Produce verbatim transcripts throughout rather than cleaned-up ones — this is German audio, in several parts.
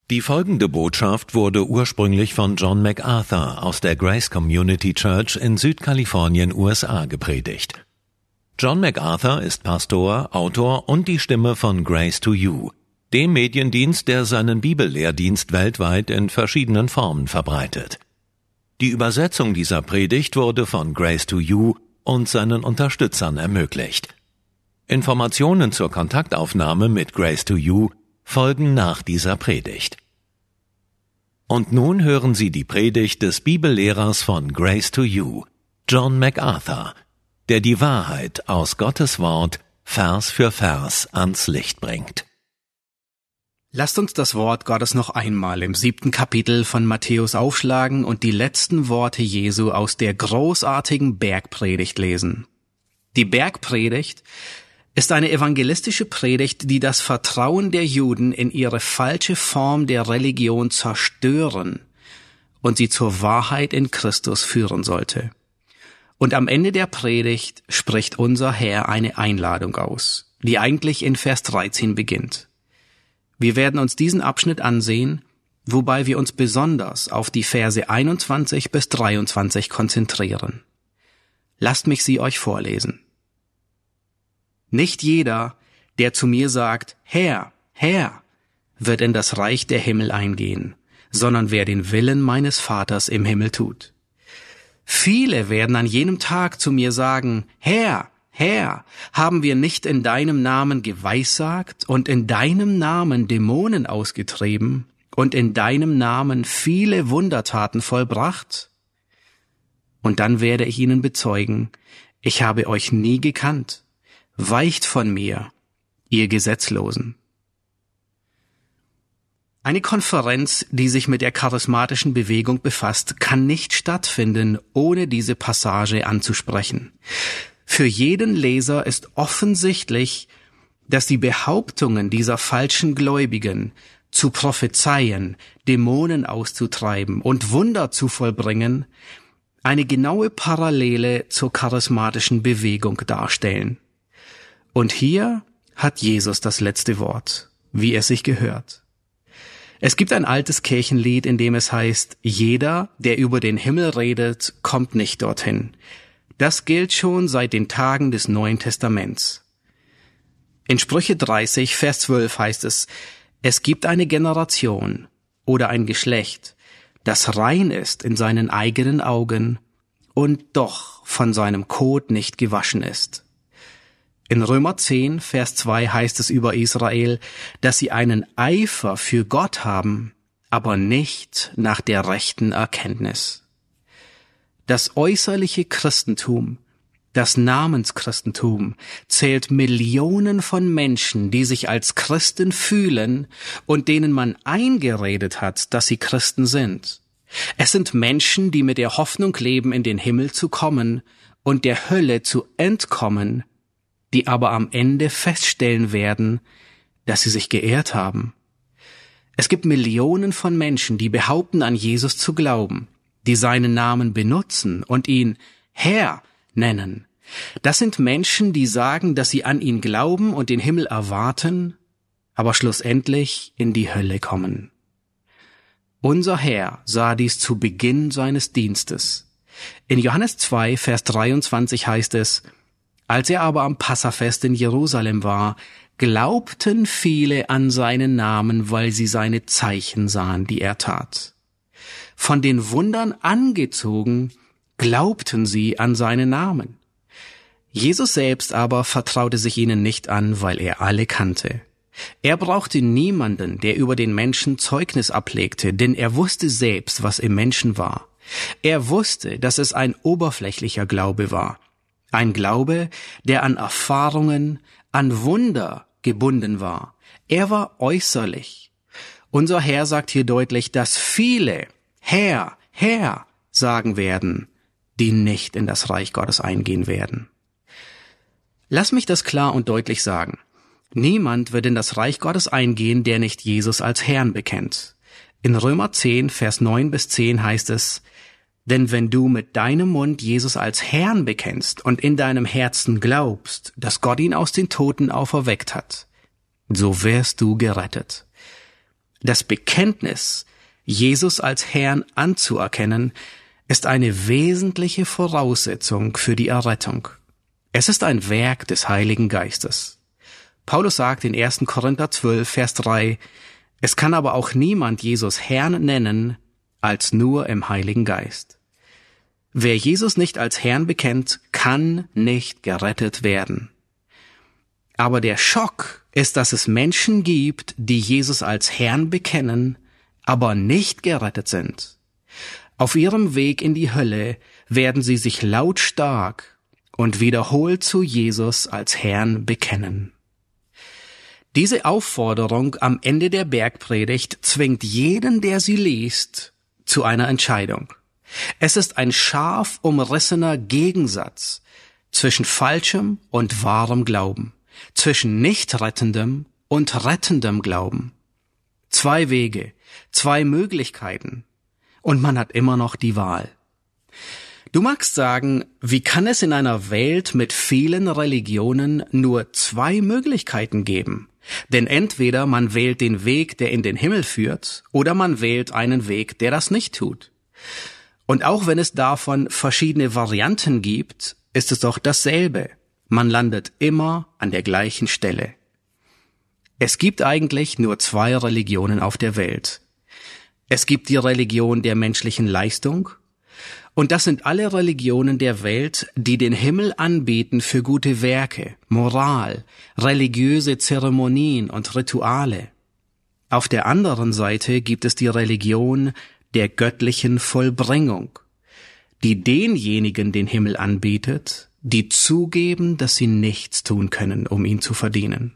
Die folgende Botschaft wurde ursprünglich von John MacArthur aus der Grace Community Church in Südkalifornien, U S A, gepredigt. John MacArthur ist Pastor, Autor und die Stimme von Grace to You, dem Mediendienst, der seinen Bibellehrdienst weltweit in verschiedenen Formen verbreitet. Die Übersetzung dieser Predigt wurde von Grace to You und seinen Unterstützern ermöglicht. Informationen zur Kontaktaufnahme mit Grace to You folgen nach dieser Predigt. Und nun hören Sie die Predigt des Bibellehrers von Grace to You, John MacArthur, der die Wahrheit aus Gottes Wort Vers für Vers ans Licht bringt. Lasst uns das Wort Gottes noch einmal im siebten Kapitel von Matthäus aufschlagen und die letzten Worte Jesu aus der großartigen Bergpredigt lesen. Die Bergpredigt ist eine evangelistische Predigt, die das Vertrauen der Juden in ihre falsche Form der Religion zerstören und sie zur Wahrheit in Christus führen sollte. Und am Ende der Predigt spricht unser Herr eine Einladung aus, die eigentlich in Vers dreizehn beginnt. Wir werden uns diesen Abschnitt ansehen, wobei wir uns besonders auf die Verse einundzwanzig bis dreiundzwanzig konzentrieren. Lasst mich sie euch vorlesen. Nicht jeder, der zu mir sagt, Herr, Herr, wird in das Reich der Himmel eingehen, sondern wer den Willen meines Vaters im Himmel tut. Viele werden an jenem Tag zu mir sagen, Herr, Herr, haben wir nicht in deinem Namen geweissagt und in deinem Namen Dämonen ausgetrieben und in deinem Namen viele Wundertaten vollbracht? Und dann werde ich ihnen bezeugen, ich habe euch nie gekannt. Weicht von mir, ihr Gesetzlosen. Eine Konferenz, die sich mit der charismatischen Bewegung befasst, kann nicht stattfinden, ohne diese Passage anzusprechen. Für jeden Leser ist offensichtlich, dass die Behauptungen dieser falschen Gläubigen, zu prophezeien, Dämonen auszutreiben und Wunder zu vollbringen, eine genaue Parallele zur charismatischen Bewegung darstellen. Und hier hat Jesus das letzte Wort, wie es sich gehört. Es gibt ein altes Kirchenlied, in dem es heißt, jeder, der über den Himmel redet, kommt nicht dorthin. Das gilt schon seit den Tagen des Neuen Testaments. In Sprüche dreißig, Vers zwölf heißt es, es gibt eine Generation oder ein Geschlecht, das rein ist in seinen eigenen Augen und doch von seinem Kot nicht gewaschen ist. In Römer zehn, Vers zwei heißt es über Israel, dass sie einen Eifer für Gott haben, aber nicht nach der rechten Erkenntnis. Das äußerliche Christentum, das Namenschristentum, zählt Millionen von Menschen, die sich als Christen fühlen und denen man eingeredet hat, dass sie Christen sind. Es sind Menschen, die mit der Hoffnung leben, in den Himmel zu kommen und der Hölle zu entkommen, die aber am Ende feststellen werden, dass sie sich geirrt haben. Es gibt Millionen von Menschen, die behaupten, an Jesus zu glauben, die seinen Namen benutzen und ihn Herr nennen. Das sind Menschen, die sagen, dass sie an ihn glauben und den Himmel erwarten, aber schlussendlich in die Hölle kommen. Unser Herr sah dies zu Beginn seines Dienstes. In Johannes zwei, Vers dreiundzwanzig heißt es, als er aber am Passafest in Jerusalem war, glaubten viele an seinen Namen, weil sie seine Zeichen sahen, die er tat. Von den Wundern angezogen, glaubten sie an seinen Namen. Jesus selbst aber vertraute sich ihnen nicht an, weil er alle kannte. Er brauchte niemanden, der über den Menschen Zeugnis ablegte, denn er wusste selbst, was im Menschen war. Er wusste, dass es ein oberflächlicher Glaube war. Ein Glaube, der an Erfahrungen, an Wunder gebunden war. Er war äußerlich. Unser Herr sagt hier deutlich, dass viele Herr, Herr sagen werden, die nicht in das Reich Gottes eingehen werden. Lass mich das klar und deutlich sagen. Niemand wird in das Reich Gottes eingehen, der nicht Jesus als Herrn bekennt. In Römer zehn, Vers neun bis zehn heißt es, denn wenn du mit deinem Mund Jesus als Herrn bekennst und in deinem Herzen glaubst, dass Gott ihn aus den Toten auferweckt hat, so wirst du gerettet. Das Bekenntnis, Jesus als Herrn anzuerkennen, ist eine wesentliche Voraussetzung für die Errettung. Es ist ein Werk des Heiligen Geistes. Paulus sagt in erster Korinther zwölf, Vers drei, es kann aber auch niemand Jesus Herrn nennen, als nur im Heiligen Geist. Wer Jesus nicht als Herrn bekennt, kann nicht gerettet werden. Aber der Schock ist, dass es Menschen gibt, die Jesus als Herrn bekennen, aber nicht gerettet sind. Auf ihrem Weg in die Hölle werden sie sich lautstark und wiederholt zu Jesus als Herrn bekennen. Diese Aufforderung am Ende der Bergpredigt zwingt jeden, der sie liest, zu einer Entscheidung. Es ist ein scharf umrissener Gegensatz zwischen falschem und wahrem Glauben, zwischen nicht rettendem und rettendem Glauben. Zwei Wege, zwei Möglichkeiten, und man hat immer noch die Wahl. Du magst sagen, wie kann es in einer Welt mit vielen Religionen nur zwei Möglichkeiten geben? Denn entweder man wählt den Weg, der in den Himmel führt, oder man wählt einen Weg, der das nicht tut. Und auch wenn es davon verschiedene Varianten gibt, ist es doch dasselbe. Man landet immer an der gleichen Stelle. Es gibt eigentlich nur zwei Religionen auf der Welt. Es gibt die Religion der menschlichen Leistung, und das sind alle Religionen der Welt, die den Himmel anbieten für gute Werke, Moral, religiöse Zeremonien und Rituale. Auf der anderen Seite gibt es die Religion der göttlichen Vollbringung, die denjenigen den Himmel anbietet, die zugeben, dass sie nichts tun können, um ihn zu verdienen.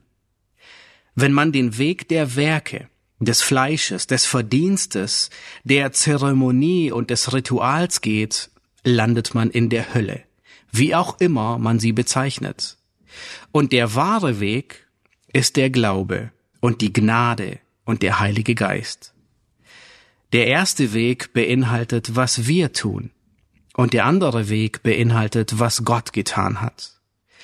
Wenn man den Weg der Werke, des Fleisches, des Verdienstes, der Zeremonie und des Rituals geht, landet man in der Hölle, wie auch immer man sie bezeichnet. Und der wahre Weg ist der Glaube und die Gnade und der Heilige Geist. Der erste Weg beinhaltet, was wir tun, und der andere Weg beinhaltet, was Gott getan hat.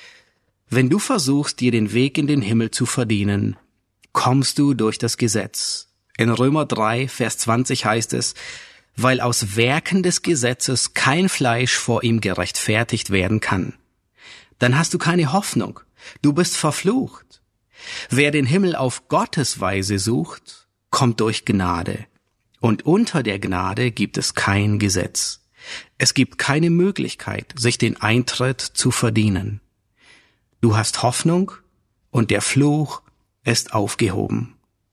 Wenn du versuchst, dir den Weg in den Himmel zu verdienen, kommst du durch das Gesetz. In Römer drei, Vers zwanzig heißt es, weil aus Werken des Gesetzes kein Fleisch vor ihm gerechtfertigt werden kann. Dann hast du keine Hoffnung. Du bist verflucht. Wer den Himmel auf Gottes Weise sucht, kommt durch Gnade. Und unter der Gnade gibt es kein Gesetz. Es gibt keine Möglichkeit, sich den Eintritt zu verdienen. Du hast Hoffnung und der Fluch ist aufgehoben.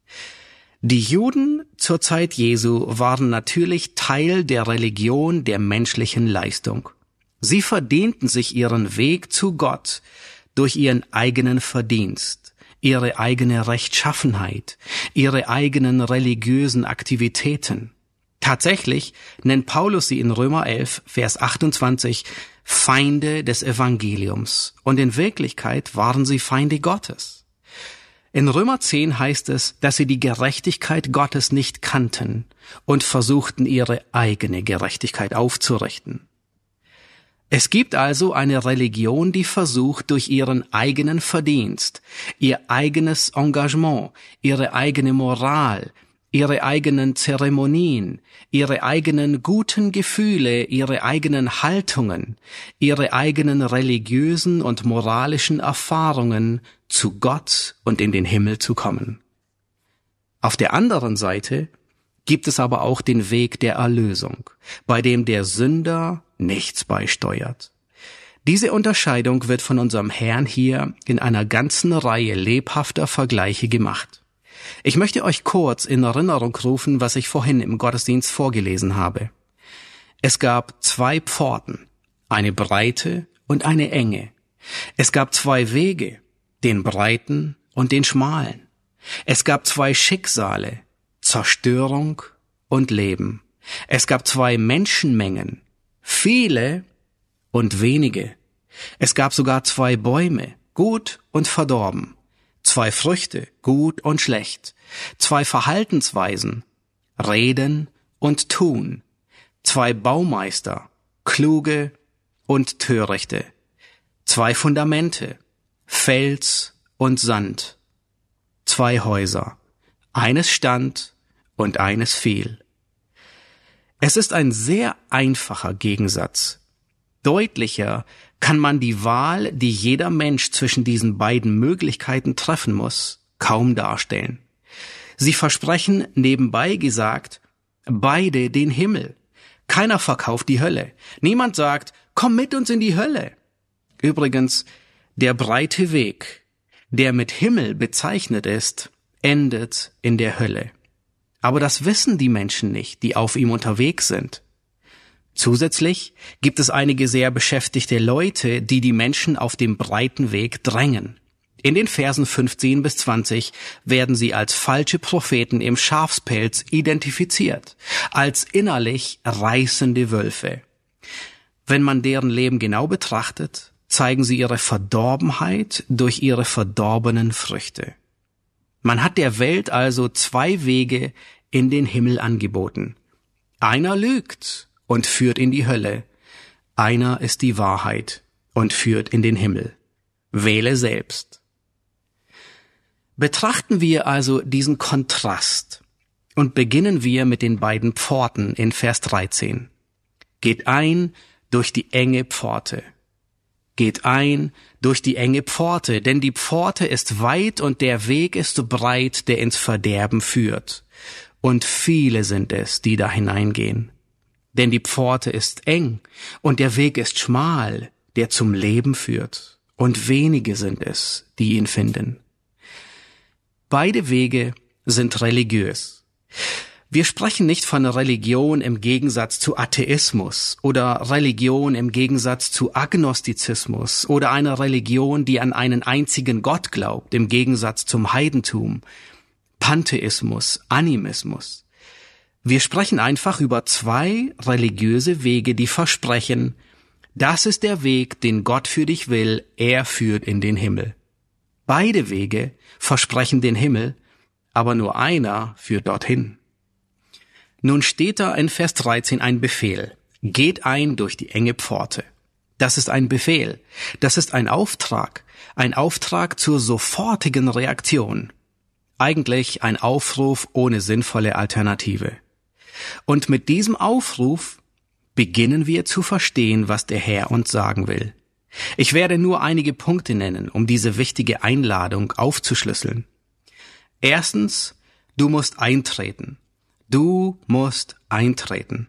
Die Juden zur Zeit Jesu waren natürlich Teil der Religion der menschlichen Leistung. Sie verdienten sich ihren Weg zu Gott durch ihren eigenen Verdienst, ihre eigene Rechtschaffenheit, ihre eigenen religiösen Aktivitäten. Tatsächlich nennt Paulus sie in Römer elf, Vers achtundzwanzig, Feinde des Evangeliums, und in Wirklichkeit waren sie Feinde Gottes. In Römer zehn heißt es, dass sie die Gerechtigkeit Gottes nicht kannten und versuchten, ihre eigene Gerechtigkeit aufzurichten. Es gibt also eine Religion, die versucht, durch ihren eigenen Verdienst, ihr eigenes Engagement, ihre eigene Moral, ihre eigenen Zeremonien, ihre eigenen guten Gefühle, ihre eigenen Haltungen, ihre eigenen religiösen und moralischen Erfahrungen zu Gott und in den Himmel zu kommen. Auf der anderen Seite gibt es aber auch den Weg der Erlösung, bei dem der Sünder nichts beisteuert. Diese Unterscheidung wird von unserem Herrn hier in einer ganzen Reihe lebhafter Vergleiche gemacht. Ich möchte euch kurz in Erinnerung rufen, was ich vorhin im Gottesdienst vorgelesen habe. Es gab zwei Pforten, eine breite und eine enge. Es gab zwei Wege, den breiten und den schmalen. Es gab zwei Schicksale, Zerstörung und Leben. Es gab zwei Menschenmengen, viele und wenige. Es gab sogar zwei Bäume, gut und verdorben. Zwei Früchte, gut und schlecht. Zwei Verhaltensweisen, Reden und Tun. Zwei Baumeister, kluge und törichte. Zwei Fundamente, Fels und Sand. Zwei Häuser. Eines stand und eines fiel. Es ist ein sehr einfacher Gegensatz. Deutlicher kann man die Wahl, die jeder Mensch zwischen diesen beiden Möglichkeiten treffen muss, kaum darstellen. Sie versprechen, nebenbei gesagt, beide den Himmel. Keiner verkauft die Hölle. Niemand sagt, komm mit uns in die Hölle. Übrigens, der breite Weg, der mit Himmel bezeichnet ist, endet in der Hölle. Aber das wissen die Menschen nicht, die auf ihm unterwegs sind. Zusätzlich gibt es einige sehr beschäftigte Leute, die die Menschen auf dem breiten Weg drängen. In den Versen fünfzehn bis zwanzig werden sie als falsche Propheten im Schafspelz identifiziert, als innerlich reißende Wölfe. Wenn man deren Leben genau betrachtet, zeigen sie ihre Verdorbenheit durch ihre verdorbenen Früchte. Man hat der Welt also zwei Wege in den Himmel angeboten. Einer lügt und führt in die Hölle. Einer ist die Wahrheit und führt in den Himmel. Wähle selbst. Betrachten wir also diesen Kontrast und beginnen wir mit den beiden Pforten in Vers dreizehn. Geht ein durch die enge Pforte. Geht ein durch die enge Pforte, denn die Pforte ist weit und der Weg ist breit, der ins Verderben führt. Und viele sind es, die da hineingehen. Denn die Pforte ist eng und der Weg ist schmal, der zum Leben führt. Und wenige sind es, die ihn finden. Beide Wege sind religiös. Wir sprechen nicht von Religion im Gegensatz zu Atheismus oder Religion im Gegensatz zu Agnostizismus oder einer Religion, die an einen einzigen Gott glaubt, im Gegensatz zum Heidentum, Pantheismus, Animismus. Wir sprechen einfach über zwei religiöse Wege, die versprechen, das ist der Weg, den Gott für dich will, er führt in den Himmel. Beide Wege versprechen den Himmel, aber nur einer führt dorthin. Nun steht da in Vers dreizehn ein Befehl. Geht ein durch die enge Pforte. Das ist ein Befehl. Das ist ein Auftrag. Ein Auftrag zur sofortigen Reaktion. Eigentlich ein Aufruf ohne sinnvolle Alternative. Und mit diesem Aufruf beginnen wir zu verstehen, was der Herr uns sagen will. Ich werde nur einige Punkte nennen, um diese wichtige Einladung aufzuschlüsseln. Erstens, du musst eintreten. Du musst eintreten.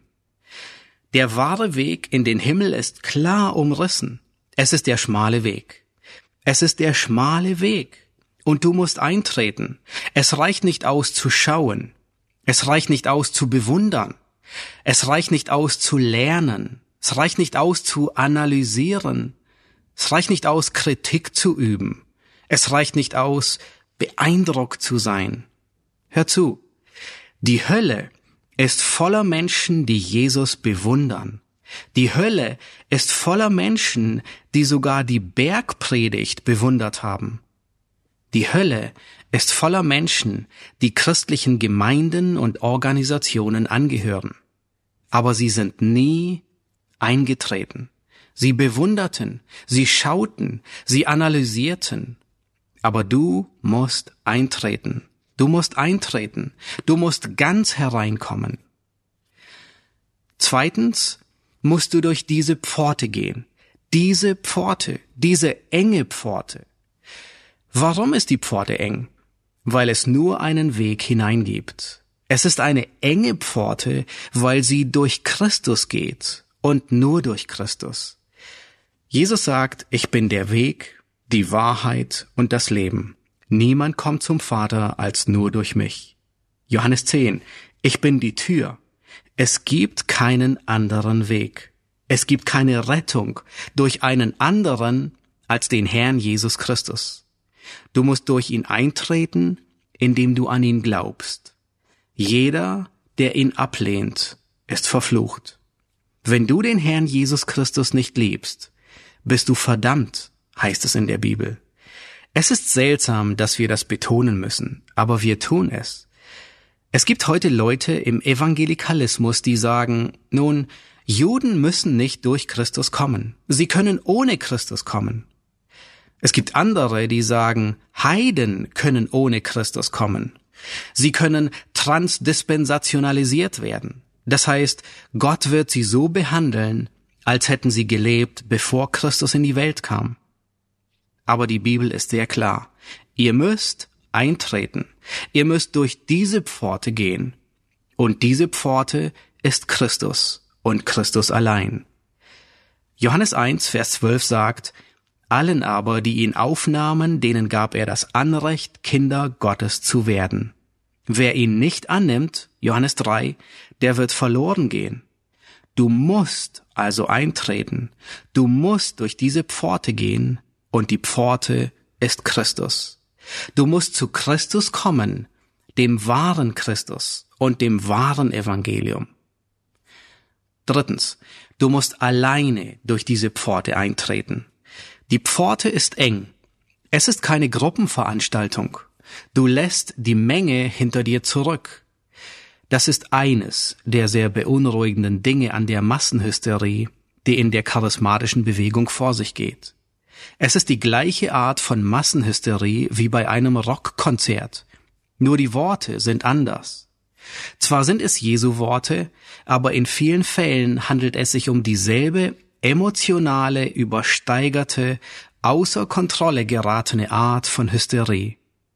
Der wahre Weg in den Himmel ist klar umrissen. Es ist der schmale Weg. Es ist der schmale Weg. Und du musst eintreten. Es reicht nicht aus zu schauen. Es reicht nicht aus zu bewundern. Es reicht nicht aus zu lernen. Es reicht nicht aus zu analysieren. Es reicht nicht aus, Kritik zu üben. Es reicht nicht aus, beeindruckt zu sein. Hör zu. Die Hölle ist voller Menschen, die Jesus bewundern. Die Hölle ist voller Menschen, die sogar die Bergpredigt bewundert haben. Die Hölle ist voller Menschen, die christlichen Gemeinden und Organisationen angehören. Aber sie sind nie eingetreten. Sie bewunderten, sie schauten, sie analysierten. Aber du musst eintreten. Du musst eintreten. Du musst ganz hereinkommen. Zweitens musst du durch diese Pforte gehen. Diese Pforte, diese enge Pforte. Warum ist die Pforte eng? Weil es nur einen Weg hineingibt. Es ist eine enge Pforte, weil sie durch Christus geht und nur durch Christus. Jesus sagt, ich bin der Weg, die Wahrheit und das Leben. Niemand kommt zum Vater als nur durch mich. Johannes zehn, ich bin die Tür. Es gibt keinen anderen Weg. Es gibt keine Rettung durch einen anderen als den Herrn Jesus Christus. Du musst durch ihn eintreten, indem du an ihn glaubst. Jeder, der ihn ablehnt, ist verflucht. Wenn du den Herrn Jesus Christus nicht liebst, bist du verdammt, heißt es in der Bibel. Es ist seltsam, dass wir das betonen müssen, aber wir tun es. Es gibt heute Leute im Evangelikalismus, die sagen, nun, Juden müssen nicht durch Christus kommen. Sie können ohne Christus kommen. Es gibt andere, die sagen, Heiden können ohne Christus kommen. Sie können transdispensationalisiert werden. Das heißt, Gott wird sie so behandeln, als hätten sie gelebt, bevor Christus in die Welt kam. Aber die Bibel ist sehr klar. Ihr müsst eintreten. Ihr müsst durch diese Pforte gehen. Und diese Pforte ist Christus und Christus allein. Johannes eins, Vers zwölf sagt, allen aber, die ihn aufnahmen, denen gab er das Anrecht, Kinder Gottes zu werden. Wer ihn nicht annimmt, Johannes drei, der wird verloren gehen. Du musst also eintreten. Du musst durch diese Pforte gehen und die Pforte ist Christus. Du musst zu Christus kommen, dem wahren Christus und dem wahren Evangelium. Drittens, du musst alleine durch diese Pforte eintreten. Die Pforte ist eng. Es ist keine Gruppenveranstaltung. Du lässt die Menge hinter dir zurück. Das ist eines der sehr beunruhigenden Dinge an der Massenhysterie, die in der charismatischen Bewegung vor sich geht. Es ist die gleiche Art von Massenhysterie wie bei einem Rockkonzert. Nur die Worte sind anders. Zwar sind es Jesu Worte, aber in vielen Fällen handelt es sich um dieselbe emotionale, übersteigerte, außer Kontrolle geratene Art von Hysterie.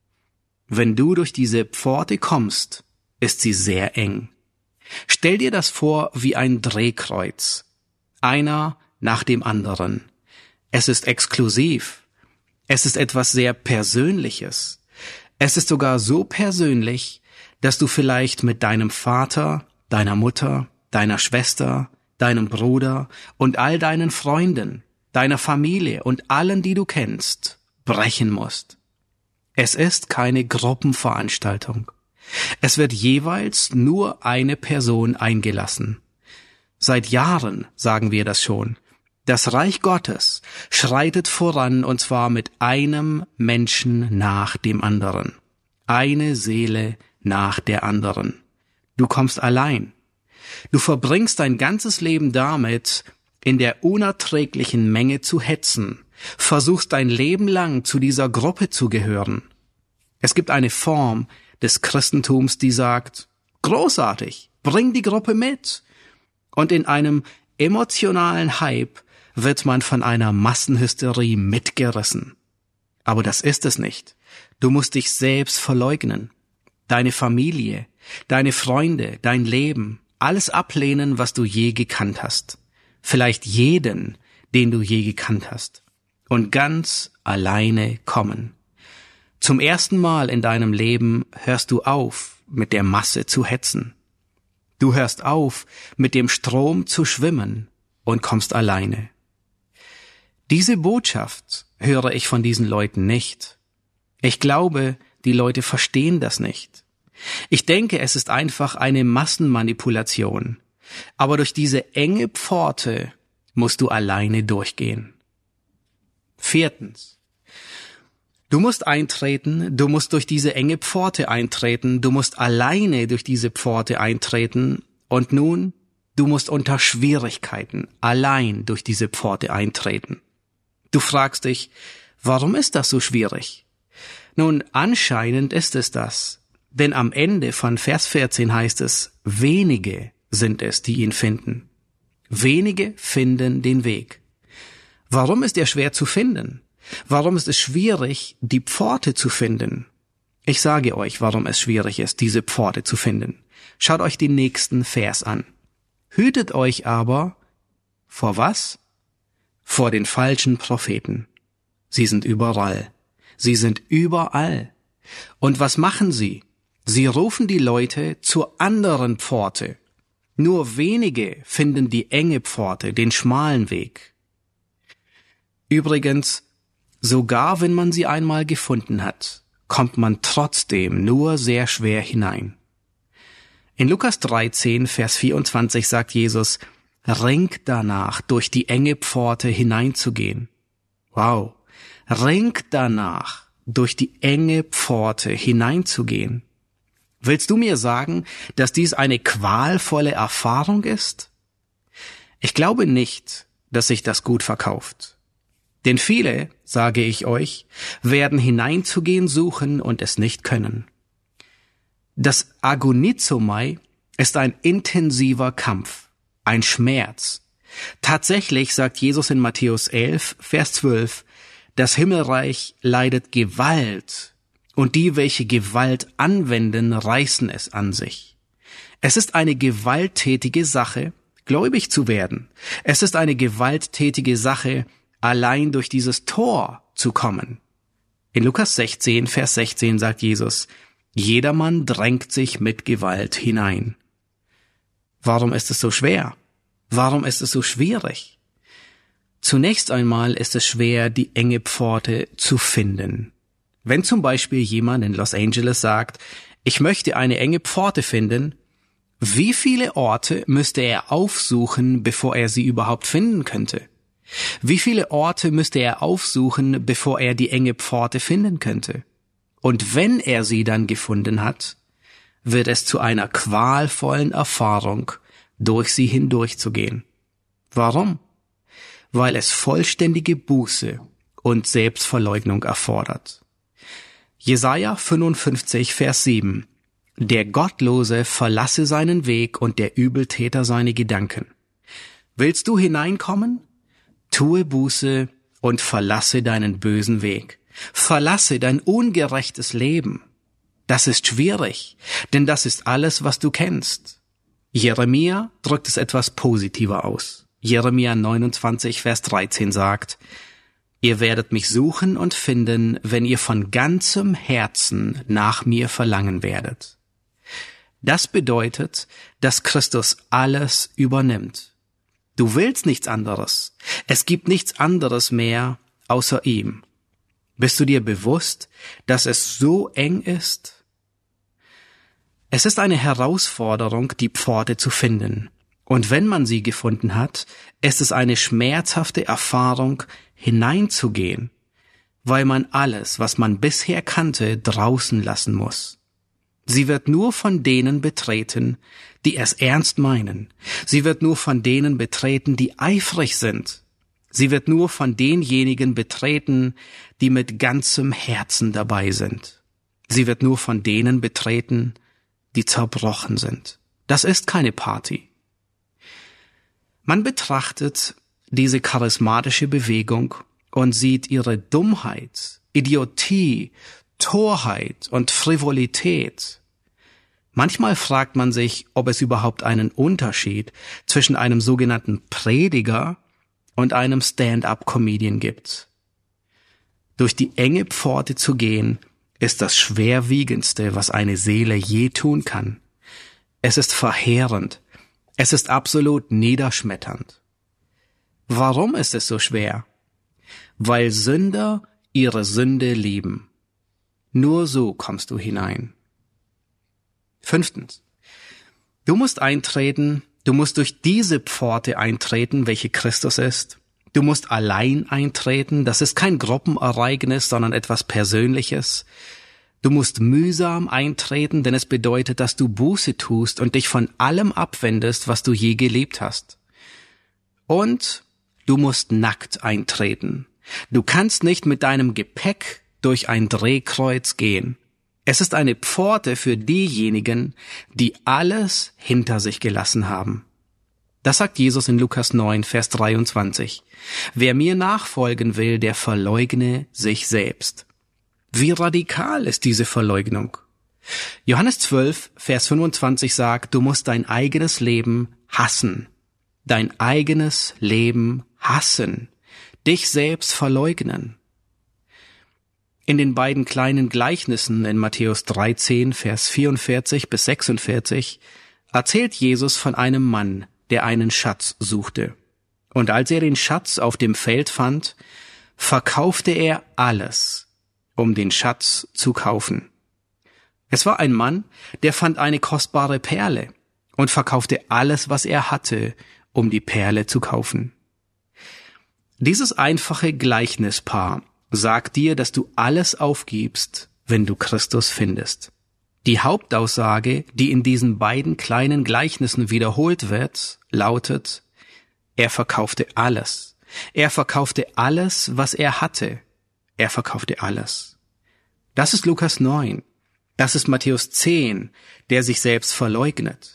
Wenn du durch diese Pforte kommst, ist sie sehr eng. Stell dir das vor wie ein Drehkreuz. Einer nach dem anderen. Es ist exklusiv. Es ist etwas sehr Persönliches. Es ist sogar so persönlich, dass du vielleicht mit deinem Vater, deiner Mutter, deiner Schwester, deinem Bruder und all deinen Freunden, deiner Familie und allen, die du kennst, brechen musst. Es ist keine Gruppenveranstaltung. Es wird jeweils nur eine Person eingelassen. Seit Jahren sagen wir das schon. Das Reich Gottes schreitet voran, und zwar mit einem Menschen nach dem anderen. Eine Seele nach der anderen. Du kommst allein. Du verbringst dein ganzes Leben damit, in der unerträglichen Menge zu hetzen, versuchst dein Leben lang zu dieser Gruppe zu gehören. Es gibt eine Form des Christentums, die sagt, großartig, bring die Gruppe mit. Und in einem emotionalen Hype wird man von einer Massenhysterie mitgerissen. Aber das ist es nicht. Du musst dich selbst verleugnen. Deine Familie, deine Freunde, dein Leben, alles ablehnen, was du je gekannt hast. Vielleicht jeden, den du je gekannt hast. Und ganz alleine kommen. Zum ersten Mal in deinem Leben hörst du auf, mit der Masse zu hetzen. Du hörst auf, mit dem Strom zu schwimmen und kommst alleine. Diese Botschaft höre ich von diesen Leuten nicht. Ich glaube, die Leute verstehen das nicht. Ich denke, es ist einfach eine Massenmanipulation. Aber durch diese enge Pforte musst du alleine durchgehen. Viertens. Du musst eintreten, du musst durch diese enge Pforte eintreten, du musst alleine durch diese Pforte eintreten und nun, du musst unter Schwierigkeiten allein durch diese Pforte eintreten. Du fragst dich, warum ist das so schwierig? Nun, anscheinend ist es das, denn am Ende von Vers vierzehn heißt es, wenige sind es, die ihn finden. Wenige finden den Weg. Warum ist er schwer zu finden? Warum ist es schwierig, die Pforte zu finden? Ich sage euch, warum es schwierig ist, diese Pforte zu finden. Schaut euch den nächsten Vers an. Hütet euch aber vor was? Vor den falschen Propheten. Sie sind überall. Sie sind überall. Und was machen sie? Sie rufen die Leute zur anderen Pforte. Nur wenige finden die enge Pforte, den schmalen Weg. Übrigens, sogar wenn man sie einmal gefunden hat, kommt man trotzdem nur sehr schwer hinein. In Lukas dreizehn, Vers vierundzwanzig sagt Jesus, ringt danach, durch die enge Pforte hineinzugehen. Wow, ringt danach, durch die enge Pforte hineinzugehen. Willst du mir sagen, dass dies eine qualvolle Erfahrung ist? Ich glaube nicht, dass sich das gut verkauft. Denn viele, sage ich euch, werden hineinzugehen suchen und es nicht können. Das Agonizomai ist ein intensiver Kampf, ein Schmerz. Tatsächlich sagt Jesus in Matthäus elf, Vers zwölf, das Himmelreich leidet Gewalt, und die, welche Gewalt anwenden, reißen es an sich. Es ist eine gewalttätige Sache, gläubig zu werden. Es ist eine gewalttätige Sache, allein durch dieses Tor zu kommen. In Lukas sechzehn, Vers sechzehn sagt Jesus, jedermann drängt sich mit Gewalt hinein. Warum ist es so schwer? Warum ist es so schwierig? Zunächst einmal ist es schwer, die enge Pforte zu finden. Wenn zum Beispiel jemand in Los Angeles sagt, ich möchte eine enge Pforte finden, wie viele Orte müsste er aufsuchen, bevor er sie überhaupt finden könnte? Wie viele Orte müsste er aufsuchen, bevor er die enge Pforte finden könnte? Und wenn er sie dann gefunden hat, wird es zu einer qualvollen Erfahrung, durch sie hindurchzugehen. Warum? Weil es vollständige Buße und Selbstverleugnung erfordert. Jesaja fünfundfünfzig, Vers sieben. Der Gottlose verlasse seinen Weg und der Übeltäter seine Gedanken. Willst du hineinkommen? Tue Buße und verlasse deinen bösen Weg. Verlasse dein ungerechtes Leben. Das ist schwierig, denn das ist alles, was du kennst. Jeremia drückt es etwas positiver aus. Jeremia neunundzwanzig, Vers dreizehn sagt, ihr werdet mich suchen und finden, wenn ihr von ganzem Herzen nach mir verlangen werdet. Das bedeutet, dass Christus alles übernimmt. Du willst nichts anderes. Es gibt nichts anderes mehr außer ihm. Bist du dir bewusst, dass es so eng ist? Es ist eine Herausforderung, die Pforte zu finden. Und wenn man sie gefunden hat, ist es eine schmerzhafte Erfahrung, hineinzugehen, weil man alles, was man bisher kannte, draußen lassen muss. Sie wird nur von denen betreten, die es ernst meinen. Sie wird nur von denen betreten, die eifrig sind. Sie wird nur von denjenigen betreten, die mit ganzem Herzen dabei sind. Sie wird nur von denen betreten, die zerbrochen sind. Das ist keine Party. Man betrachtet diese charismatische Bewegung und sieht ihre Dummheit, Idiotie, Torheit und Frivolität. Manchmal fragt man sich, ob es überhaupt einen Unterschied zwischen einem sogenannten Prediger und einem Stand-up-Comedian gibt. Durch die enge Pforte zu gehen, ist das Schwerwiegendste, was eine Seele je tun kann. Es ist verheerend. Es ist absolut niederschmetternd. Warum ist es so schwer? Weil Sünder ihre Sünde lieben. Nur so kommst du hinein. Fünftens. Du musst eintreten, du musst durch diese Pforte eintreten, welche Christus ist. Du musst allein eintreten, das ist kein Gruppenereignis, sondern etwas Persönliches. Du musst mühsam eintreten, denn es bedeutet, dass du Buße tust und dich von allem abwendest, was du je gelebt hast. Und du musst nackt eintreten. Du kannst nicht mit deinem Gepäck durch ein Drehkreuz gehen. Es ist eine Pforte für diejenigen, die alles hinter sich gelassen haben. Das sagt Jesus in Lukas neun, Vers dreiundzwanzig. Wer mir nachfolgen will, der verleugne sich selbst. Wie radikal ist diese Verleugnung? Johannes zwölf, Vers fünfundzwanzig sagt, du musst dein eigenes Leben hassen. Dein eigenes Leben hassen. Dich selbst verleugnen. In den beiden kleinen Gleichnissen in Matthäus dreizehn, Vers vierundvierzig bis sechsundvierzig erzählt Jesus von einem Mann, der einen Schatz suchte. Und als er den Schatz auf dem Feld fand, verkaufte er alles, um den Schatz zu kaufen. Es war ein Mann, der fand eine kostbare Perle und verkaufte alles, was er hatte, um die Perle zu kaufen. Dieses einfache Gleichnispaar sagt dir, dass du alles aufgibst, wenn du Christus findest. Die Hauptaussage, die in diesen beiden kleinen Gleichnissen wiederholt wird, lautet, er verkaufte alles. Er verkaufte alles, was er hatte. Er verkaufte alles. Das ist Lukas neun. Das ist Matthäus zehn, der sich selbst verleugnet.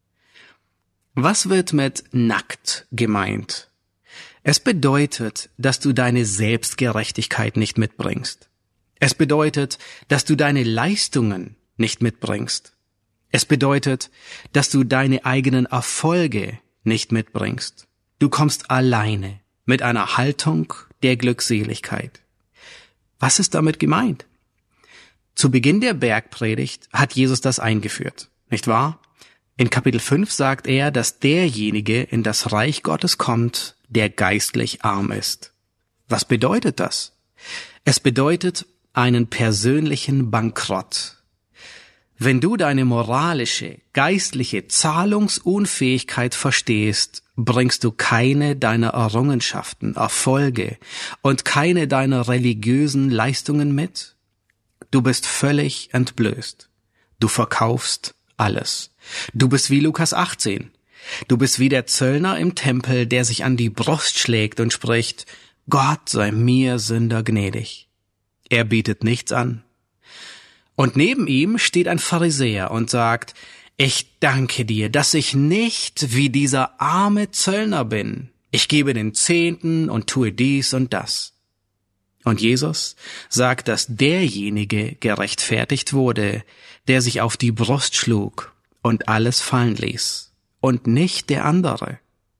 Was wird mit nackt gemeint? Es bedeutet, dass du deine Selbstgerechtigkeit nicht mitbringst. Es bedeutet, dass du deine Leistungen nicht mitbringst. Es bedeutet, dass du deine eigenen Erfolge nicht mitbringst. Du kommst alleine mit einer Haltung der Glückseligkeit. Was ist damit gemeint? Zu Beginn der Bergpredigt hat Jesus das eingeführt, nicht wahr? In Kapitel fünf sagt er, dass derjenige in das Reich Gottes kommt, der geistlich arm ist. Was bedeutet das? Es bedeutet einen persönlichen Bankrott. Wenn du deine moralische, geistliche Zahlungsunfähigkeit verstehst, bringst du keine deiner Errungenschaften, Erfolge und keine deiner religiösen Leistungen mit. Du bist völlig entblößt. Du verkaufst alles. Du bist wie Lukas achtzehn. Du bist wie der Zöllner im Tempel, der sich an die Brust schlägt und spricht, Gott sei mir Sünder gnädig. Er bietet nichts an. Und neben ihm steht ein Pharisäer und sagt, ich danke dir, dass ich nicht wie dieser arme Zöllner bin. Ich gebe den Zehnten und tue dies und das. Und Jesus sagt, dass derjenige gerechtfertigt wurde, der sich auf die Brust schlug und alles fallen ließ, und nicht der andere.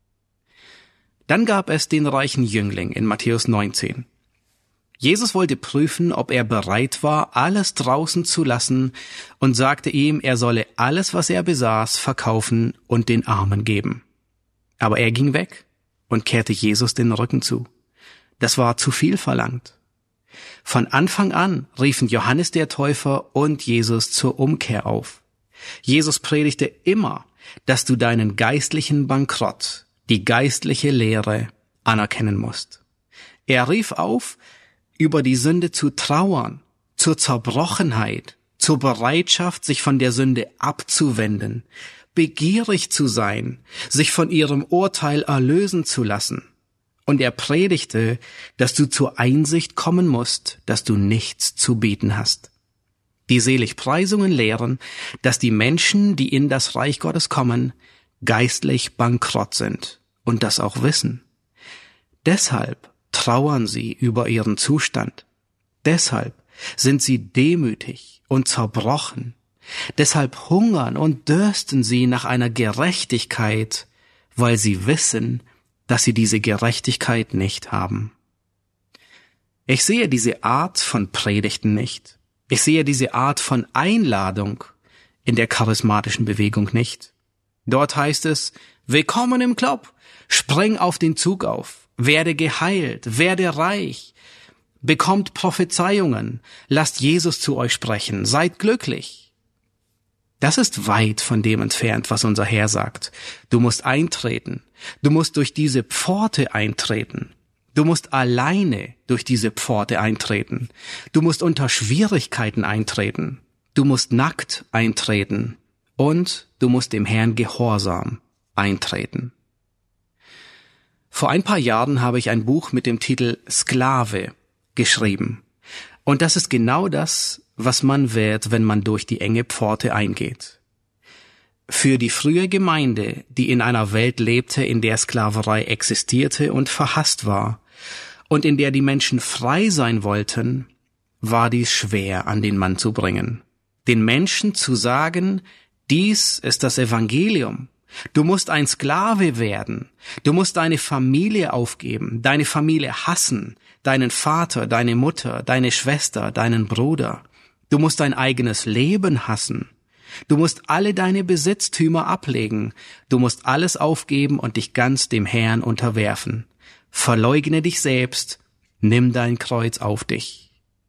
Dann gab es den reichen Jüngling in Matthäus neunzehn. Jesus wollte prüfen, ob er bereit war, alles draußen zu lassen, und sagte ihm, er solle alles, was er besaß, verkaufen und den Armen geben. Aber er ging weg und kehrte Jesus den Rücken zu. Das war zu viel verlangt. Von Anfang an riefen Johannes der Täufer und Jesus zur Umkehr auf. Jesus predigte immer, dass du deinen geistlichen Bankrott, die geistliche Lehre, anerkennen musst. Er rief auf, über die Sünde zu trauern, zur Zerbrochenheit, zur Bereitschaft, sich von der Sünde abzuwenden, begierig zu sein, sich von ihrem Urteil erlösen zu lassen. Und er predigte, dass du zur Einsicht kommen musst, dass du nichts zu bieten hast. Die Seligpreisungen lehren, dass die Menschen, die in das Reich Gottes kommen, geistlich bankrott sind und das auch wissen. Deshalb trauern sie über ihren Zustand. Deshalb sind sie demütig und zerbrochen. Deshalb hungern und dürsten sie nach einer Gerechtigkeit, weil sie wissen, dass sie diese Gerechtigkeit nicht haben. Ich sehe diese Art von Predigten nicht. Ich sehe diese Art von Einladung in der charismatischen Bewegung nicht. Dort heißt es, willkommen im Club, spring auf den Zug auf, werde geheilt, werde reich, bekommt Prophezeiungen, lasst Jesus zu euch sprechen, seid glücklich. Das ist weit von dem entfernt, was unser Herr sagt. Du musst eintreten. Du musst durch diese Pforte eintreten. Du musst alleine durch diese Pforte eintreten. Du musst unter Schwierigkeiten eintreten. Du musst nackt eintreten. Und du musst dem Herrn gehorsam eintreten. Vor ein paar Jahren habe ich ein Buch mit dem Titel Sklave geschrieben. Und das ist genau das, was man wird, wenn man durch die enge Pforte eingeht. Für die frühe Gemeinde, die in einer Welt lebte, in der Sklaverei existierte und verhasst war, und in der die Menschen frei sein wollten, war dies schwer an den Mann zu bringen. Den Menschen zu sagen, dies ist das Evangelium. Du musst ein Sklave werden. Du musst deine Familie aufgeben, deine Familie hassen, deinen Vater, deine Mutter, deine Schwester, deinen Bruder. Du musst dein eigenes Leben hassen. Du musst alle deine Besitztümer ablegen. Du musst alles aufgeben und dich ganz dem Herrn unterwerfen. Verleugne dich selbst, nimm dein Kreuz auf dich.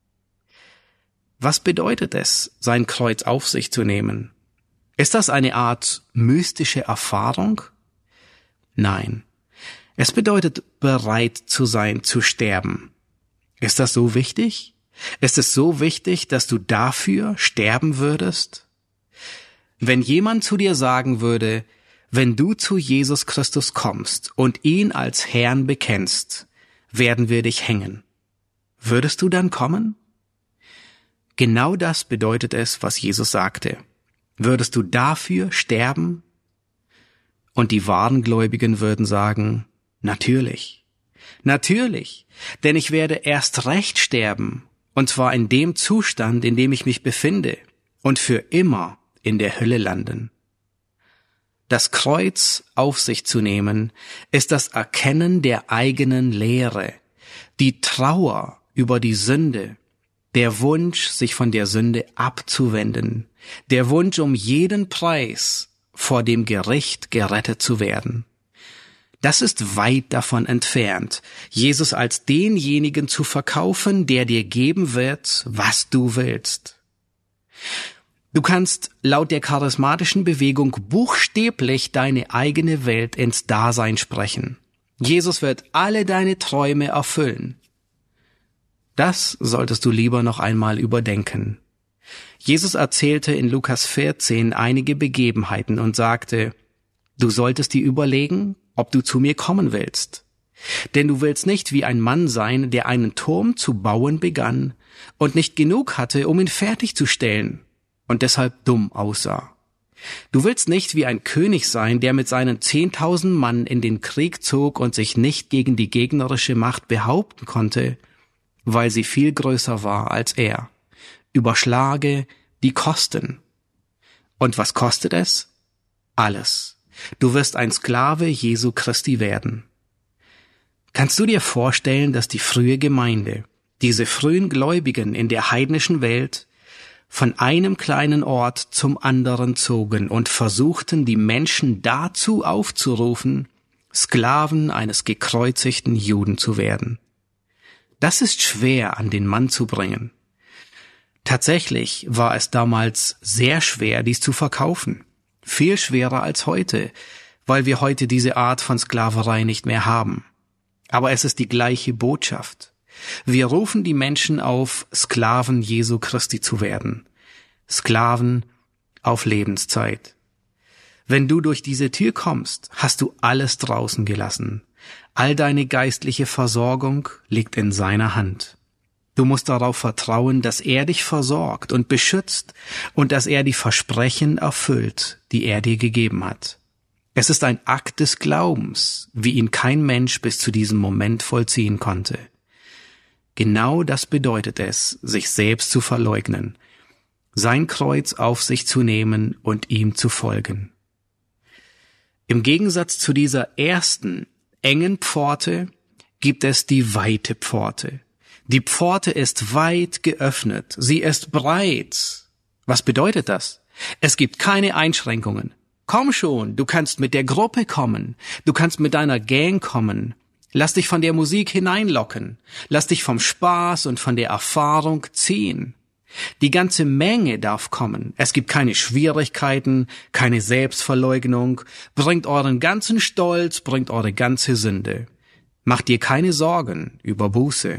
Was bedeutet es, sein Kreuz auf sich zu nehmen? Ist das eine Art mystische Erfahrung? Nein. Es bedeutet, bereit zu sein, zu sterben. Ist das so wichtig? Ist es so wichtig, dass du dafür sterben würdest? Wenn jemand zu dir sagen würde, wenn du zu Jesus Christus kommst und ihn als Herrn bekennst, werden wir dich hängen. Würdest du dann kommen? Genau das bedeutet es, was Jesus sagte. Würdest du dafür sterben? Und die wahren Gläubigen würden sagen, natürlich. Natürlich, denn ich werde erst recht sterben, und zwar in dem Zustand, in dem ich mich befinde, und für immer in der Hölle landen. Das Kreuz auf sich zu nehmen, ist das Erkennen der eigenen Leere, die Trauer über die Sünde, der Wunsch, sich von der Sünde abzuwenden, der Wunsch, um jeden Preis vor dem Gericht gerettet zu werden. Das ist weit davon entfernt, Jesus als denjenigen zu verkaufen, der dir geben wird, was du willst. Du kannst laut der charismatischen Bewegung buchstäblich deine eigene Welt ins Dasein sprechen. Jesus wird alle deine Träume erfüllen. Das solltest du lieber noch einmal überdenken. Jesus erzählte in Lukas vierzehn einige Begebenheiten und sagte, du solltest dir überlegen, ob du zu mir kommen willst. Denn du willst nicht wie ein Mann sein, der einen Turm zu bauen begann und nicht genug hatte, um ihn fertigzustellen und deshalb dumm aussah. Du willst nicht wie ein König sein, der mit seinen zehntausend Mann in den Krieg zog und sich nicht gegen die gegnerische Macht behaupten konnte, weil sie viel größer war als er. Überschlage die Kosten. Und was kostet es? Alles. Du wirst ein Sklave Jesu Christi werden. Kannst du dir vorstellen, dass die frühe Gemeinde, diese frühen Gläubigen in der heidnischen Welt, von einem kleinen Ort zum anderen zogen und versuchten, die Menschen dazu aufzurufen, Sklaven eines gekreuzigten Juden zu werden? Das ist schwer an den Mann zu bringen. Tatsächlich war es damals sehr schwer, dies zu verkaufen. Viel schwerer als heute, weil wir heute diese Art von Sklaverei nicht mehr haben. Aber es ist die gleiche Botschaft. Wir rufen die Menschen auf, Sklaven Jesu Christi zu werden. Sklaven auf Lebenszeit. Wenn du durch diese Tür kommst, hast du alles draußen gelassen. All deine geistliche Versorgung liegt in seiner Hand. Du musst darauf vertrauen, dass er dich versorgt und beschützt und dass er die Versprechen erfüllt, die er dir gegeben hat. Es ist ein Akt des Glaubens, wie ihn kein Mensch bis zu diesem Moment vollziehen konnte. Genau das bedeutet es, sich selbst zu verleugnen, sein Kreuz auf sich zu nehmen und ihm zu folgen. Im Gegensatz zu dieser ersten, engen Pforte gibt es die weite Pforte. Die Pforte ist weit geöffnet, sie ist breit. Was bedeutet das? Es gibt keine Einschränkungen. Komm schon, du kannst mit der Gruppe kommen, du kannst mit deiner Gang kommen. Lass dich von der Musik hineinlocken, lass dich vom Spaß und von der Erfahrung ziehen. Die ganze Menge darf kommen. Es gibt keine Schwierigkeiten, keine Selbstverleugnung. Bringt euren ganzen Stolz, bringt eure ganze Sünde. Macht dir keine Sorgen über Buße.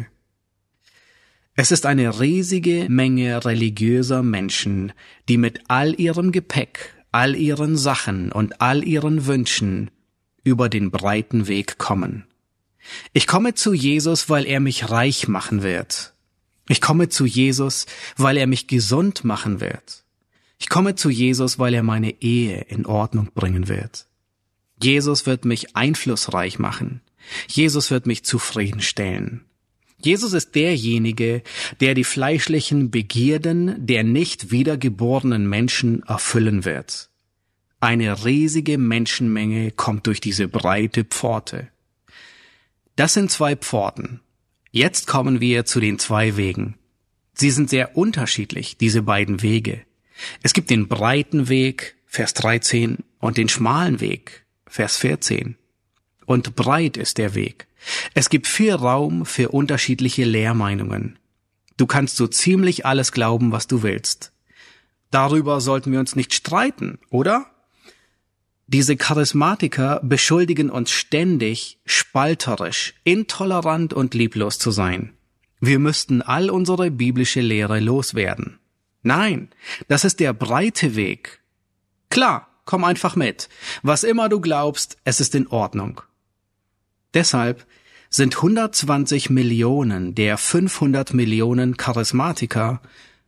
Es ist eine riesige Menge religiöser Menschen, die mit all ihrem Gepäck, all ihren Sachen und all ihren Wünschen über den breiten Weg kommen. Ich komme zu Jesus, weil er mich reich machen wird. Ich komme zu Jesus, weil er mich gesund machen wird. Ich komme zu Jesus, weil er meine Ehe in Ordnung bringen wird. Jesus wird mich einflussreich machen. Jesus wird mich zufriedenstellen. Jesus ist derjenige, der die fleischlichen Begierden der nicht wiedergeborenen Menschen erfüllen wird. Eine riesige Menschenmenge kommt durch diese breite Pforte. Das sind zwei Pforten. Jetzt kommen wir zu den zwei Wegen. Sie sind sehr unterschiedlich, diese beiden Wege. Es gibt den breiten Weg, Vers dreizehn, und den schmalen Weg, Vers vierzehn. Und breit ist der Weg. Es gibt viel Raum für unterschiedliche Lehrmeinungen. Du kannst so ziemlich alles glauben, was du willst. Darüber sollten wir uns nicht streiten, oder? Diese Charismatiker beschuldigen uns ständig, spalterisch, intolerant und lieblos zu sein. Wir müssten all unsere biblische Lehre loswerden. Nein, das ist der breite Weg. Klar, komm einfach mit. Was immer du glaubst, es ist in Ordnung. Deshalb sind hundertzwanzig Millionen der fünfhundert Millionen Charismatiker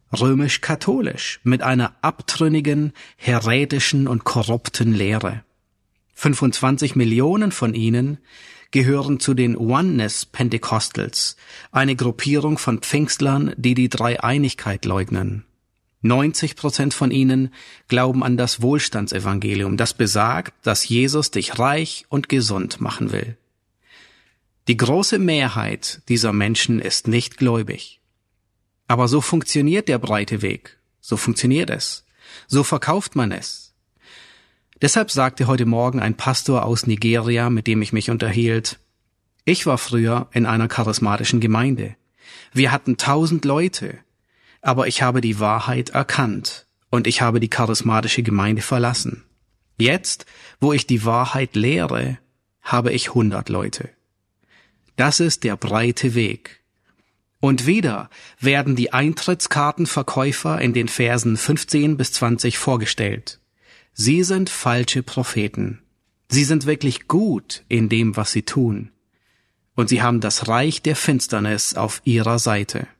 römisch-katholisch, mit einer abtrünnigen, häretischen und korrupten Lehre. fünfundzwanzig Millionen von ihnen gehören zu den Oneness Pentecostals, eine Gruppierung von Pfingstlern, die die Dreieinigkeit leugnen. neunzig Prozent von ihnen glauben an das Wohlstandsevangelium, das besagt, dass Jesus dich reich und gesund machen will. Die große Mehrheit dieser Menschen ist nicht gläubig. Aber so funktioniert der breite Weg. So funktioniert es. So verkauft man es. Deshalb sagte heute Morgen ein Pastor aus Nigeria, mit dem ich mich unterhielt, ich war früher in einer charismatischen Gemeinde. Wir hatten tausend Leute. Aber ich habe die Wahrheit erkannt und ich habe die charismatische Gemeinde verlassen. Jetzt, wo ich die Wahrheit lehre, habe ich hundert Leute. Das ist der breite Weg. Und wieder werden die Eintrittskartenverkäufer in den Versen fünfzehn bis zwanzig vorgestellt. Sie sind falsche Propheten. Sie sind wirklich gut in dem, was sie tun. Und sie haben das Reich der Finsternis auf ihrer Seite.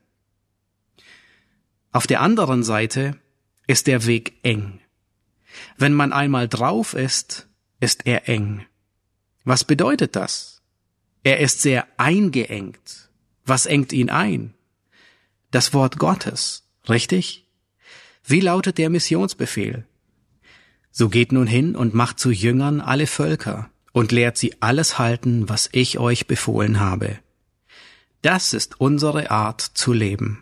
Auf der anderen Seite ist der Weg eng. Wenn man einmal drauf ist, ist er eng. Was bedeutet das? Er ist sehr eingeengt. Was engt ihn ein? Das Wort Gottes, richtig? Wie lautet der Missionsbefehl? So geht nun hin und macht zu Jüngern alle Völker und lehrt sie alles halten, was ich euch befohlen habe. Das ist unsere Art zu leben.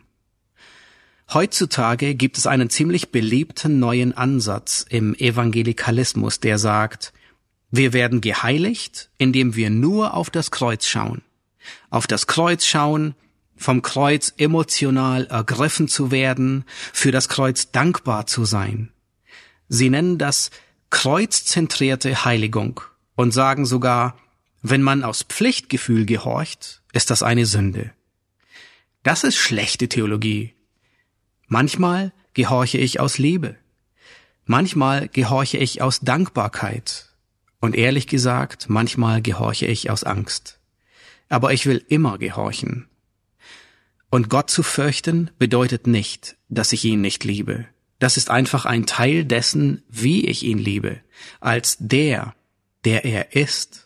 Heutzutage gibt es einen ziemlich beliebten neuen Ansatz im Evangelikalismus, der sagt, wir werden geheiligt, indem wir nur auf das Kreuz schauen. Auf das Kreuz schauen, vom Kreuz emotional ergriffen zu werden, für das Kreuz dankbar zu sein. Sie nennen das kreuzzentrierte Heiligung und sagen sogar, wenn man aus Pflichtgefühl gehorcht, ist das eine Sünde. Das ist schlechte Theologie. Manchmal gehorche ich aus Liebe. Manchmal gehorche ich aus Dankbarkeit. Und ehrlich gesagt, manchmal gehorche ich aus Angst. Aber ich will immer gehorchen. Und Gott zu fürchten bedeutet nicht, dass ich ihn nicht liebe. Das ist einfach ein Teil dessen, wie ich ihn liebe, als der, der er ist.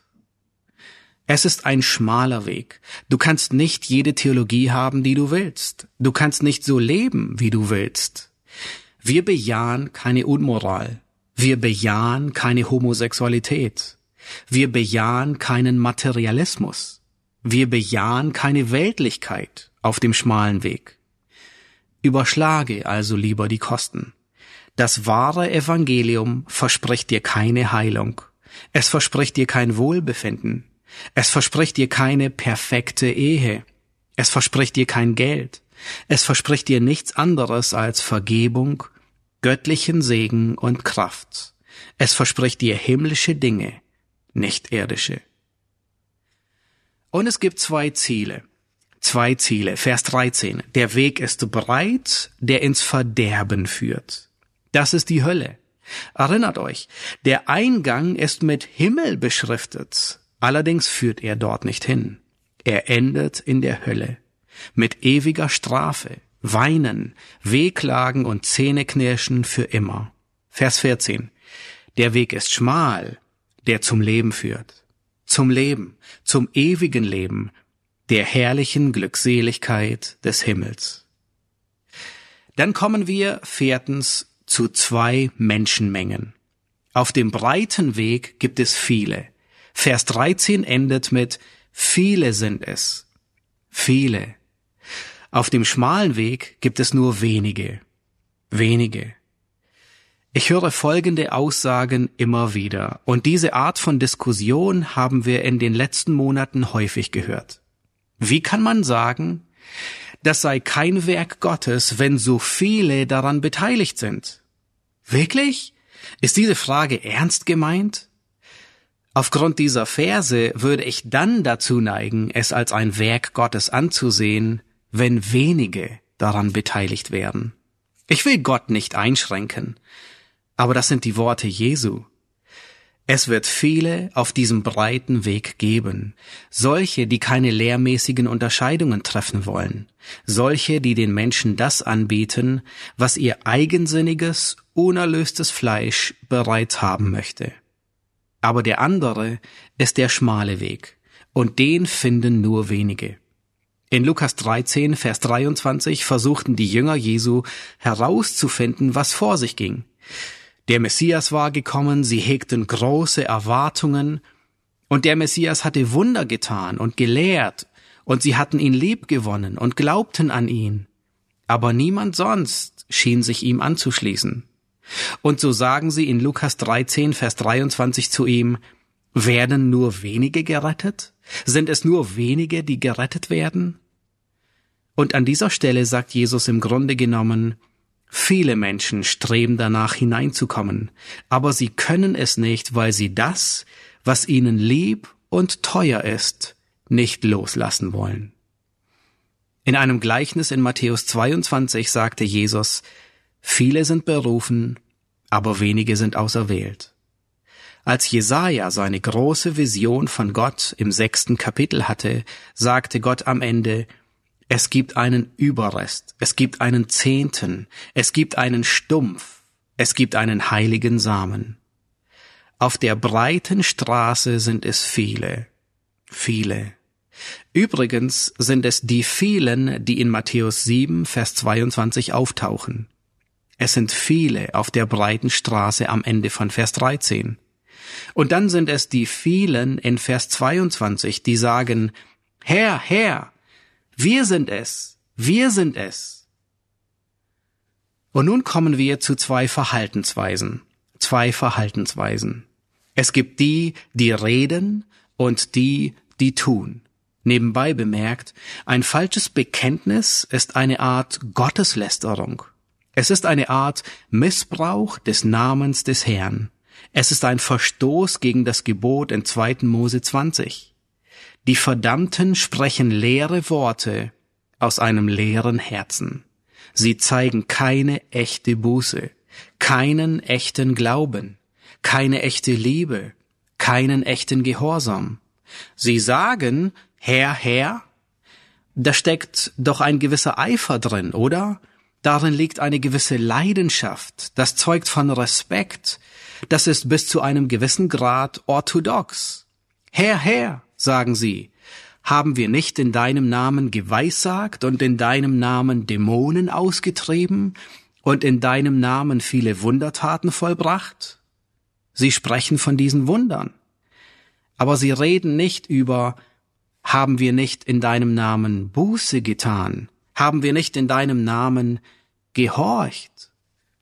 Es ist ein schmaler Weg. Du kannst nicht jede Theologie haben, die du willst. Du kannst nicht so leben, wie du willst. Wir bejahen keine Unmoral. Wir bejahen keine Homosexualität. Wir bejahen keinen Materialismus. Wir bejahen keine Weltlichkeit auf dem schmalen Weg. Überschlage also lieber die Kosten. Das wahre Evangelium verspricht dir keine Heilung. Es verspricht dir kein Wohlbefinden. Es verspricht dir keine perfekte Ehe. Es verspricht dir kein Geld. Es verspricht dir nichts anderes als Vergebung, göttlichen Segen und Kraft. Es verspricht dir himmlische Dinge, nicht irdische. Und es gibt zwei Ziele. Zwei Ziele. Vers dreizehn. Der Weg ist breit, der ins Verderben führt. Das ist die Hölle. Erinnert euch, der Eingang ist mit Himmel beschriftet. Allerdings führt er dort nicht hin. Er endet in der Hölle. Mit ewiger Strafe, Weinen, Wehklagen und Zähneknirschen für immer. Vers vierzehn. Der Weg ist schmal, der zum Leben führt. Zum Leben, zum ewigen Leben, der herrlichen Glückseligkeit des Himmels. Dann kommen wir viertens zu zwei Menschenmengen. Auf dem breiten Weg gibt es viele. Vers dreizehn endet mit viele sind es. Viele. Auf dem schmalen Weg gibt es nur wenige. Wenige. Ich höre folgende Aussagen immer wieder, und diese Art von Diskussion haben wir in den letzten Monaten häufig gehört. Wie kann man sagen, das sei kein Werk Gottes, wenn so viele daran beteiligt sind? Wirklich? Ist diese Frage ernst gemeint? Aufgrund dieser Verse würde ich dann dazu neigen, es als ein Werk Gottes anzusehen, wenn wenige daran beteiligt werden. Ich will Gott nicht einschränken, aber das sind die Worte Jesu. Es wird viele auf diesem breiten Weg geben, solche, die keine lehrmäßigen Unterscheidungen treffen wollen, solche, die den Menschen das anbieten, was ihr eigensinniges, unerlöstes Fleisch bereits haben möchte. Aber der andere ist der schmale Weg, und den finden nur wenige. In Lukas dreizehn, Vers dreiundzwanzig versuchten die Jünger Jesu herauszufinden, was vor sich ging. Der Messias war gekommen, sie hegten große Erwartungen, und der Messias hatte Wunder getan und gelehrt, und sie hatten ihn liebgewonnen und glaubten an ihn. Aber niemand sonst schien sich ihm anzuschließen. Und so sagen sie in Lukas dreizehn, Vers dreiundzwanzig zu ihm: Werden nur wenige gerettet? Sind es nur wenige, die gerettet werden? Und an dieser Stelle sagt Jesus im Grunde genommen: Viele Menschen streben danach hineinzukommen, aber sie können es nicht, weil sie das, was ihnen lieb und teuer ist, nicht loslassen wollen. In einem Gleichnis in Matthäus zweiundzwanzig sagte Jesus: Viele sind berufen, aber wenige sind auserwählt. Als Jesaja seine große Vision von Gott im sechsten Kapitel hatte, sagte Gott am Ende: Es gibt einen Überrest, es gibt einen Zehnten, es gibt einen Stumpf, es gibt einen heiligen Samen. Auf der breiten Straße sind es viele, viele. Übrigens sind es die vielen, die in Matthäus sieben, Vers zweiundzwanzig auftauchen. Es sind viele auf der breiten Straße am Ende von Vers dreizehn. Und dann sind es die vielen in Vers zweiundzwanzig, die sagen: Herr, Herr, wir sind es, wir sind es. Und nun kommen wir zu zwei Verhaltensweisen, zwei Verhaltensweisen. Es gibt die, die reden, und die, die tun. Nebenbei bemerkt, ein falsches Bekenntnis ist eine Art Gotteslästerung. Es ist eine Art Missbrauch des Namens des Herrn. Es ist ein Verstoß gegen das Gebot in zweiten Mose zwanzig. Die Verdammten sprechen leere Worte aus einem leeren Herzen. Sie zeigen keine echte Buße, keinen echten Glauben, keine echte Liebe, keinen echten Gehorsam. Sie sagen: Herr, Herr. Da steckt doch ein gewisser Eifer drin, oder? Darin liegt eine gewisse Leidenschaft. Das zeugt von Respekt. Das ist bis zu einem gewissen Grad orthodox. Herr, Herr, sagen sie, haben wir nicht in deinem Namen geweissagt und in deinem Namen Dämonen ausgetrieben und in deinem Namen viele Wundertaten vollbracht? Sie sprechen von diesen Wundern. Aber sie reden nicht über: Haben wir nicht in deinem Namen Buße getan? Haben wir nicht in deinem Namen gehorcht?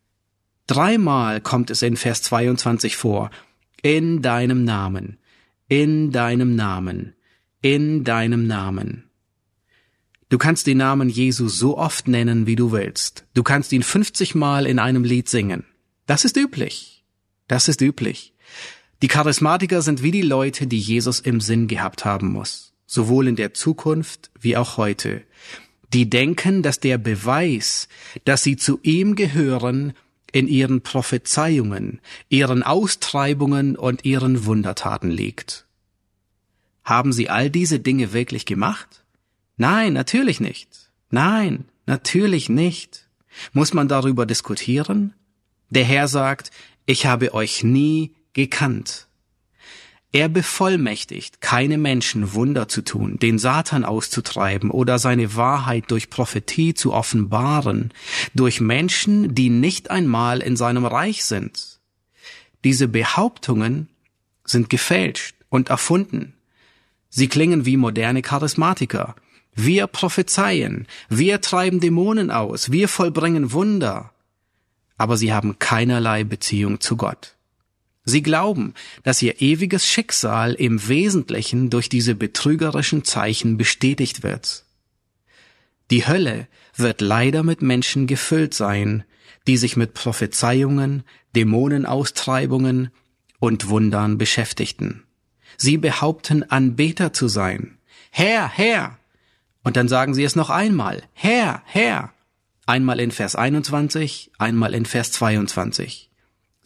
Dreimal kommt es in Vers zweiundzwanzig vor: In deinem Namen, in deinem Namen, in deinem Namen. Du kannst den Namen Jesu so oft nennen, wie du willst. Du kannst ihn fünfzig Mal in einem Lied singen. Das ist üblich. Das ist üblich. Die Charismatiker sind wie die Leute, die Jesus im Sinn gehabt haben muss, sowohl in der Zukunft wie auch heute. Die denken, dass der Beweis, dass sie zu ihm gehören, in ihren Prophezeiungen, ihren Austreibungen und ihren Wundertaten liegt. Haben sie all diese Dinge wirklich gemacht? Nein, natürlich nicht. Nein, natürlich nicht. Muss man darüber diskutieren? Der Herr sagt: Ich habe euch nie gekannt. Er bevollmächtigt keine Menschen, Wunder zu tun, den Satan auszutreiben oder seine Wahrheit durch Prophetie zu offenbaren, durch Menschen, die nicht einmal in seinem Reich sind. Diese Behauptungen sind gefälscht und erfunden. Sie klingen wie moderne Charismatiker. Wir prophezeien, wir treiben Dämonen aus, wir vollbringen Wunder. Aber sie haben keinerlei Beziehung zu Gott. Sie glauben, dass ihr ewiges Schicksal im Wesentlichen durch diese betrügerischen Zeichen bestätigt wird. Die Hölle wird leider mit Menschen gefüllt sein, die sich mit Prophezeiungen, Dämonenaustreibungen und Wundern beschäftigten. Sie behaupten, Anbeter zu sein. Herr, Herr! Und dann sagen sie es noch einmal. Herr, Herr! Einmal in Vers einundzwanzig, einmal in Vers zweiundzwanzig.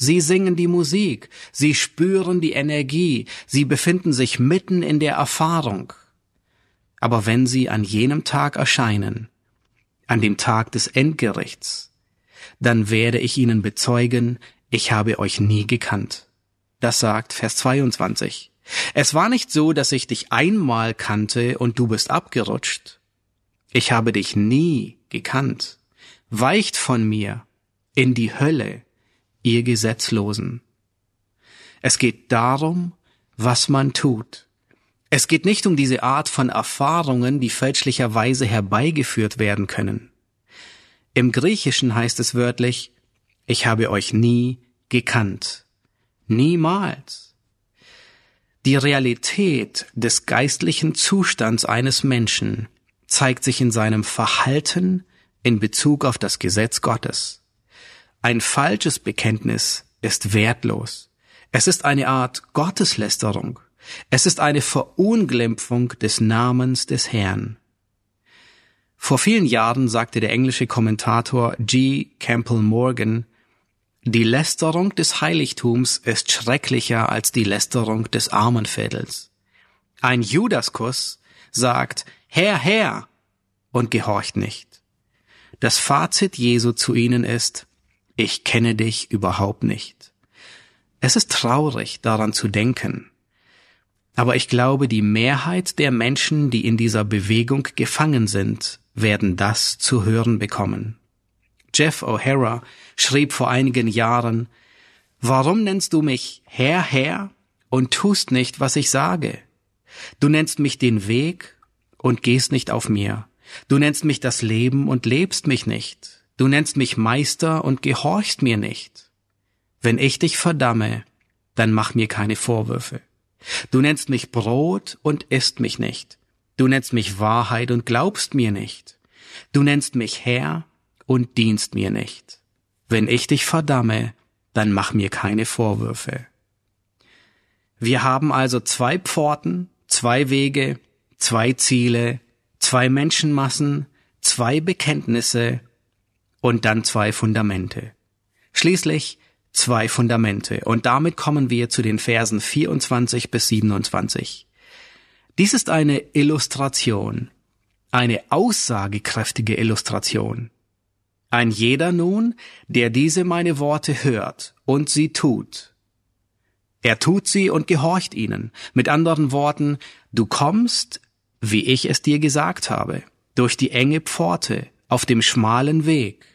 Sie singen die Musik, sie spüren die Energie, sie befinden sich mitten in der Erfahrung. Aber wenn sie an jenem Tag erscheinen, an dem Tag des Endgerichts, dann werde ich ihnen bezeugen, ich habe euch nie gekannt. Das sagt Vers zweiundzwanzig. Es war nicht so, dass ich dich einmal kannte und du bist abgerutscht. Ich habe dich nie gekannt. Weicht von mir in die Hölle, ihr Gesetzlosen. Es geht darum, was man tut. Es geht nicht um diese Art von Erfahrungen, die fälschlicherweise herbeigeführt werden können. Im Griechischen heißt es wörtlich, ich habe euch nie gekannt. Niemals. Die Realität des geistlichen Zustands eines Menschen zeigt sich in seinem Verhalten in Bezug auf das Gesetz Gottes. Ein falsches Bekenntnis ist wertlos. Es ist eine Art Gotteslästerung. Es ist eine Verunglimpfung des Namens des Herrn. Vor vielen Jahren sagte der englische Kommentator G. Campbell Morgan, die Lästerung des Heiligtums ist schrecklicher als die Lästerung des Armenviertels. Ein Judaskuss sagt, Herr, Herr, und gehorcht nicht. Das Fazit Jesu zu ihnen ist, ich kenne dich überhaupt nicht. Es ist traurig, daran zu denken. Aber ich glaube, die Mehrheit der Menschen, die in dieser Bewegung gefangen sind, werden das zu hören bekommen. Jeff O'Hara schrieb vor einigen Jahren, warum nennst du mich Herr, Herr und tust nicht, was ich sage? Du nennst mich den Weg und gehst nicht auf mir. Du nennst mich das Leben und lebst mich nicht. Du nennst mich Meister und gehorchst mir nicht. Wenn ich dich verdamme, dann mach mir keine Vorwürfe. Du nennst mich Brot und isst mich nicht. Du nennst mich Wahrheit und glaubst mir nicht. Du nennst mich Herr und dienst mir nicht. Wenn ich dich verdamme, dann mach mir keine Vorwürfe. Wir haben also zwei Pforten, zwei Wege, zwei Ziele, zwei Menschenmassen, zwei Bekenntnisse und dann zwei Fundamente. Schließlich zwei Fundamente. Und damit kommen wir zu den Versen vierundzwanzig bis siebenundzwanzig. Dies ist eine Illustration, eine aussagekräftige Illustration. Ein jeder nun, der diese meine Worte hört und sie tut. Er tut sie und gehorcht ihnen. Mit anderen Worten, du kommst, wie ich es dir gesagt habe, durch die enge Pforte, auf dem schmalen Weg.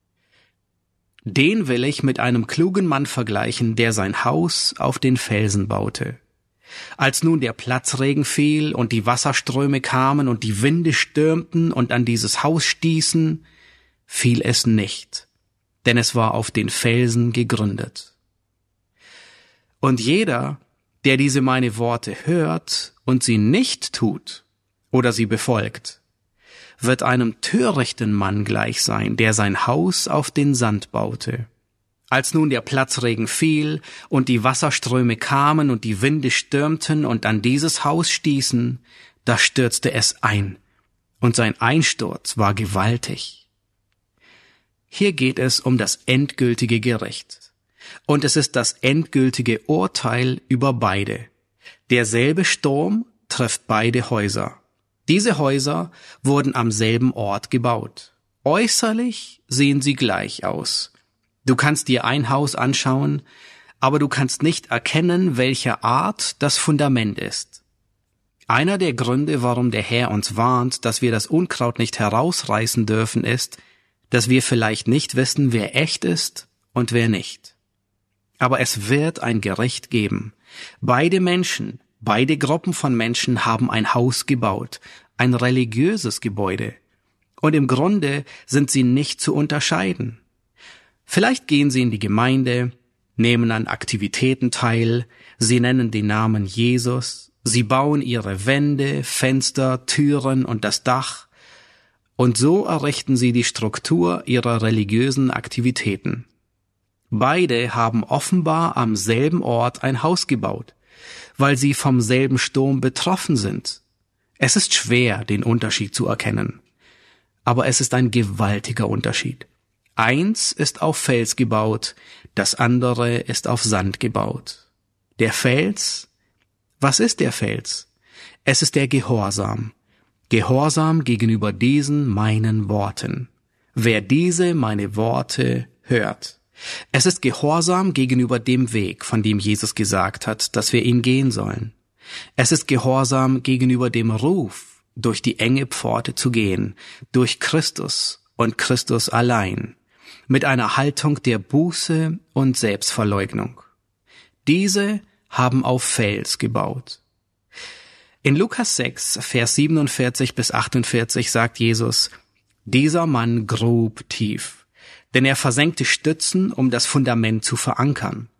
Den will ich mit einem klugen Mann vergleichen, der sein Haus auf den Felsen baute. Als nun der Platzregen fiel und die Wasserströme kamen und die Winde stürmten und an dieses Haus stießen, fiel es nicht, denn es war auf den Felsen gegründet. Und jeder, der diese meine Worte hört und sie nicht tut oder sie befolgt, wird einem törichten Mann gleich sein, der sein Haus auf den Sand baute. Als nun der Platzregen fiel und die Wasserströme kamen und die Winde stürmten und an dieses Haus stießen, da stürzte es ein, und sein Einsturz war gewaltig. Hier geht es um das endgültige Gericht, und es ist das endgültige Urteil über beide. Derselbe Sturm trifft beide Häuser. Diese Häuser wurden am selben Ort gebaut. Äußerlich sehen sie gleich aus. Du kannst dir ein Haus anschauen, aber du kannst nicht erkennen, welcher Art das Fundament ist. Einer der Gründe, warum der Herr uns warnt, dass wir das Unkraut nicht herausreißen dürfen, ist, dass wir vielleicht nicht wissen, wer echt ist und wer nicht. Aber es wird ein Gericht geben. Beide Menschen, beide Gruppen von Menschen haben ein Haus gebaut, ein religiöses Gebäude. Und im Grunde sind sie nicht zu unterscheiden. Vielleicht gehen sie in die Gemeinde, nehmen an Aktivitäten teil, sie nennen den Namen Jesus, sie bauen ihre Wände, Fenster, Türen und das Dach, und so errichten sie die Struktur ihrer religiösen Aktivitäten. Beide haben offenbar am selben Ort ein Haus gebaut, weil sie vom selben Sturm betroffen sind. Es ist schwer, den Unterschied zu erkennen, aber es ist ein gewaltiger Unterschied. Eins ist auf Fels gebaut, das andere ist auf Sand gebaut. Der Fels? Was ist der Fels? Es ist der Gehorsam. Gehorsam gegenüber diesen meinen Worten. Wer diese meine Worte hört. Es ist Gehorsam gegenüber dem Weg, von dem Jesus gesagt hat, dass wir ihn gehen sollen. Es ist Gehorsam gegenüber dem Ruf, durch die enge Pforte zu gehen, durch Christus und Christus allein, mit einer Haltung der Buße und Selbstverleugnung. Diese haben auf Fels gebaut. In Lukas sechs, Vers siebenundvierzig bis achtundvierzig sagt Jesus, dieser Mann grub tief, denn er versenkte Stützen, um das Fundament zu verankern.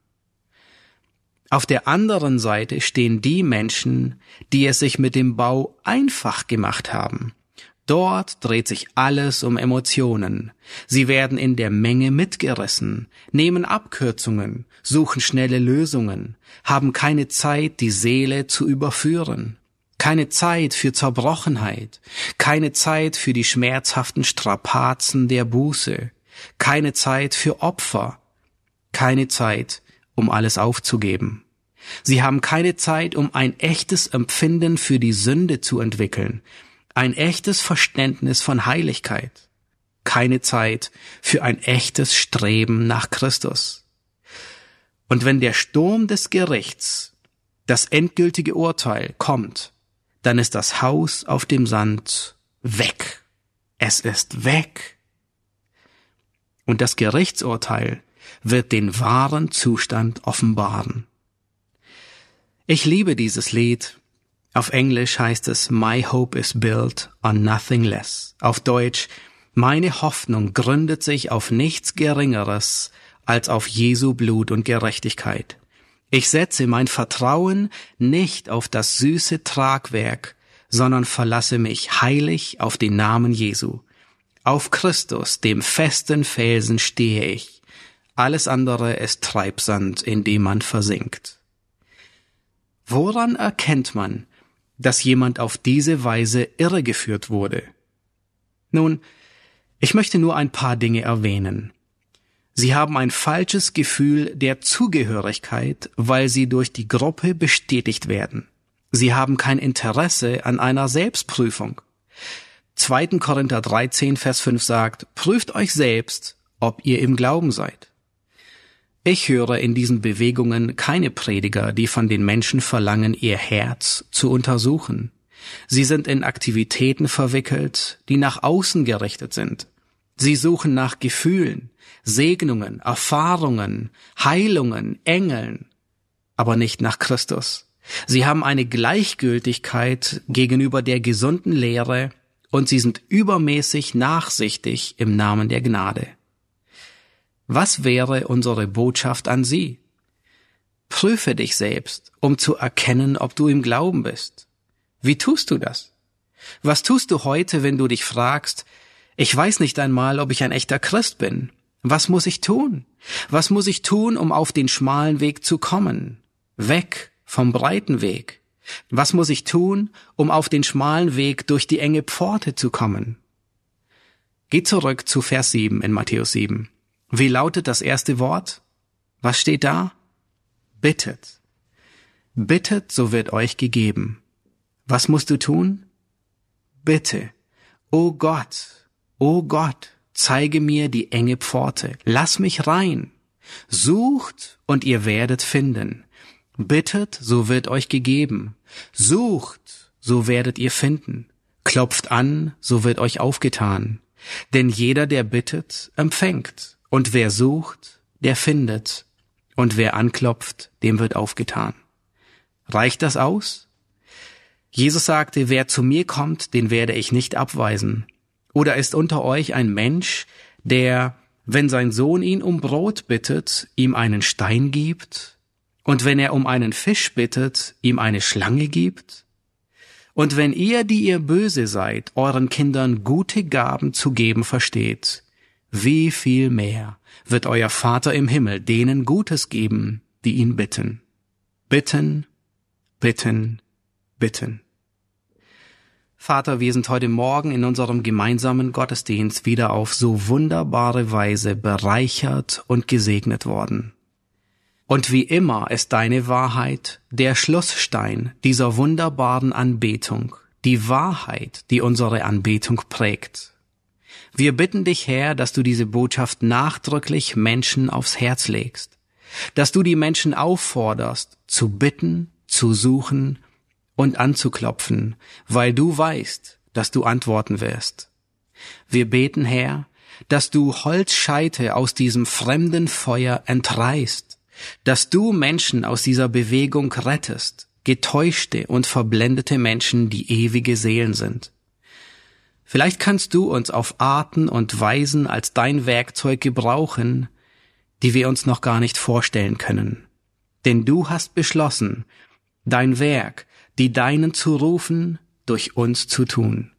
Auf der anderen Seite stehen die Menschen, die es sich mit dem Bau einfach gemacht haben. Dort dreht sich alles um Emotionen. Sie werden in der Menge mitgerissen, nehmen Abkürzungen, suchen schnelle Lösungen, haben keine Zeit, die Seele zu überführen, keine Zeit für Zerbrochenheit, keine Zeit für die schmerzhaften Strapazen der Buße, keine Zeit für Opfer, keine Zeit, um alles aufzugeben. Sie haben keine Zeit, um ein echtes Empfinden für die Sünde zu entwickeln, ein echtes Verständnis von Heiligkeit, keine Zeit für ein echtes Streben nach Christus. Und wenn der Sturm des Gerichts, das endgültige Urteil, kommt, dann ist das Haus auf dem Sand weg. Es ist weg. Und das Gerichtsurteil wird den wahren Zustand offenbaren. Ich liebe dieses Lied. Auf Englisch heißt es My hope is built on nothing less. Auf Deutsch, meine Hoffnung gründet sich auf nichts Geringeres als auf Jesu Blut und Gerechtigkeit. Ich setze mein Vertrauen nicht auf das süße Tragwerk, sondern verlasse mich heilig auf den Namen Jesu. Auf Christus, dem festen Felsen, stehe ich. Alles andere ist Treibsand, in dem man versinkt. Woran erkennt man, dass jemand auf diese Weise irregeführt wurde? Nun, ich möchte nur ein paar Dinge erwähnen. Sie haben ein falsches Gefühl der Zugehörigkeit, weil sie durch die Gruppe bestätigt werden. Sie haben kein Interesse an einer Selbstprüfung. zweiter Korinther dreizehn, Vers fünf sagt, prüft euch selbst, ob ihr im Glauben seid. Ich höre in diesen Bewegungen keine Prediger, die von den Menschen verlangen, ihr Herz zu untersuchen. Sie sind in Aktivitäten verwickelt, die nach außen gerichtet sind. Sie suchen nach Gefühlen, Segnungen, Erfahrungen, Heilungen, Engeln, aber nicht nach Christus. Sie haben eine Gleichgültigkeit gegenüber der gesunden Lehre und sie sind übermäßig nachsichtig im Namen der Gnade. Was wäre unsere Botschaft an Sie? Prüfe dich selbst, um zu erkennen, ob du im Glauben bist. Wie tust du das? Was tust du heute, wenn du dich fragst, ich weiß nicht einmal, ob ich ein echter Christ bin? Was muss ich tun? Was muss ich tun, um auf den schmalen Weg zu kommen? Weg vom breiten Weg. Was muss ich tun, um auf den schmalen Weg durch die enge Pforte zu kommen? Geh zurück zu Vers sieben in Matthäus sieben. Wie lautet das erste Wort? Was steht da? Bittet. Bittet, so wird euch gegeben. Was musst du tun? Bitte. O Gott, o Gott, zeige mir die enge Pforte. Lass mich rein. Sucht und ihr werdet finden. Bittet, so wird euch gegeben. Sucht, so werdet ihr finden. Klopft an, so wird euch aufgetan. Denn jeder, der bittet, empfängt. Und wer sucht, der findet. Und wer anklopft, dem wird aufgetan. Reicht das aus? Jesus sagte, wer zu mir kommt, den werde ich nicht abweisen. Oder ist unter euch ein Mensch, der, wenn sein Sohn ihn um Brot bittet, ihm einen Stein gibt? Und wenn er um einen Fisch bittet, ihm eine Schlange gibt? Und wenn ihr, die ihr böse seid, euren Kindern gute Gaben zu geben versteht, wie viel mehr wird euer Vater im Himmel denen Gutes geben, die ihn bitten? Bitten, bitten, bitten. Vater, wir sind heute Morgen in unserem gemeinsamen Gottesdienst wieder auf so wunderbare Weise bereichert und gesegnet worden. Und wie immer ist deine Wahrheit der Schlussstein dieser wunderbaren Anbetung, die Wahrheit, die unsere Anbetung prägt. Wir bitten dich, Herr, dass du diese Botschaft nachdrücklich Menschen aufs Herz legst, dass du die Menschen aufforderst, zu bitten, zu suchen und anzuklopfen, weil du weißt, dass du antworten wirst. Wir beten, Herr, dass du Holzscheite aus diesem fremden Feuer entreißt, dass du Menschen aus dieser Bewegung rettest, getäuschte und verblendete Menschen, die ewige Seelen sind. Vielleicht kannst du uns auf Arten und Weisen als dein Werkzeug gebrauchen, die wir uns noch gar nicht vorstellen können. Denn du hast beschlossen, dein Werk, die Deinen zu rufen, durch uns zu tun.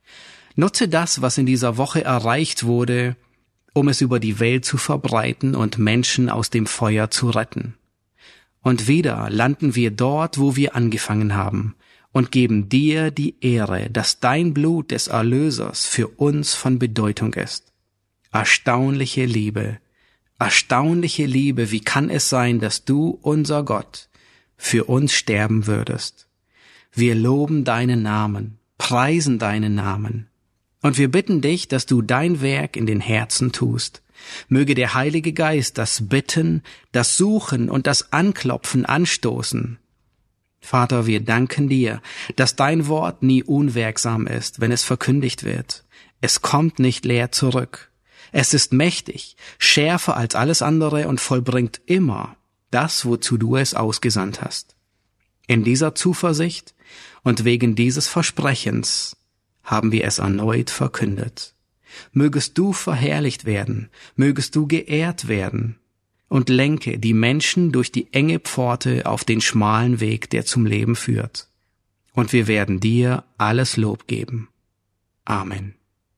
Nutze das, was in dieser Woche erreicht wurde, um es über die Welt zu verbreiten und Menschen aus dem Feuer zu retten. Und wieder landen wir dort, wo wir angefangen haben, und geben dir die Ehre, dass dein Blut des Erlösers für uns von Bedeutung ist. Erstaunliche Liebe, erstaunliche Liebe, wie kann es sein, dass du, unser Gott, für uns sterben würdest? Wir loben deinen Namen, preisen deinen Namen. Und wir bitten dich, dass du dein Werk in den Herzen tust. Möge der Heilige Geist das Bitten, das Suchen und das Anklopfen anstoßen. Vater, wir danken dir, dass dein Wort nie unwirksam ist, wenn es verkündigt wird. Es kommt nicht leer zurück. Es ist mächtig, schärfer als alles andere und vollbringt immer das, wozu du es ausgesandt hast. In dieser Zuversicht und wegen dieses Versprechens haben wir es erneut verkündet. Mögest du verherrlicht werden, mögest du geehrt werden und lenke die Menschen durch die enge Pforte auf den schmalen Weg, der zum Leben führt. Und wir werden dir alles Lob geben. Amen.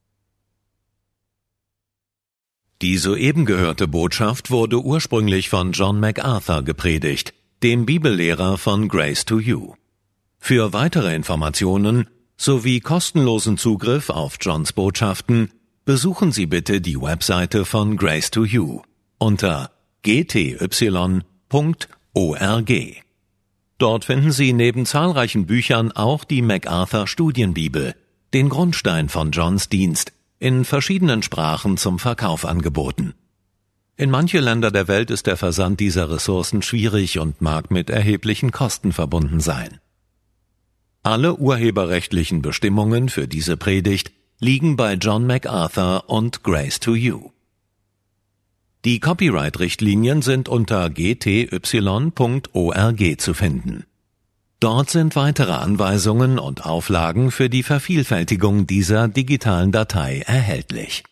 Die soeben gehörte Botschaft wurde ursprünglich von John MacArthur gepredigt, dem Bibellehrer von Grace to You. Für weitere Informationen sowie kostenlosen Zugriff auf Johns Botschaften besuchen Sie bitte die Webseite von Grace to You unter g t y punkt org. Dort finden Sie neben zahlreichen Büchern auch die MacArthur Studienbibel, den Grundstein von Johns Dienst, in verschiedenen Sprachen zum Verkauf angeboten. In manche Länder der Welt ist der Versand dieser Ressourcen schwierig und mag mit erheblichen Kosten verbunden sein. Alle urheberrechtlichen Bestimmungen für diese Predigt liegen bei John MacArthur und Grace to You. Die Copyright-Richtlinien sind unter g t y punkt org zu finden. Dort sind weitere Anweisungen und Auflagen für die Vervielfältigung dieser digitalen Datei erhältlich.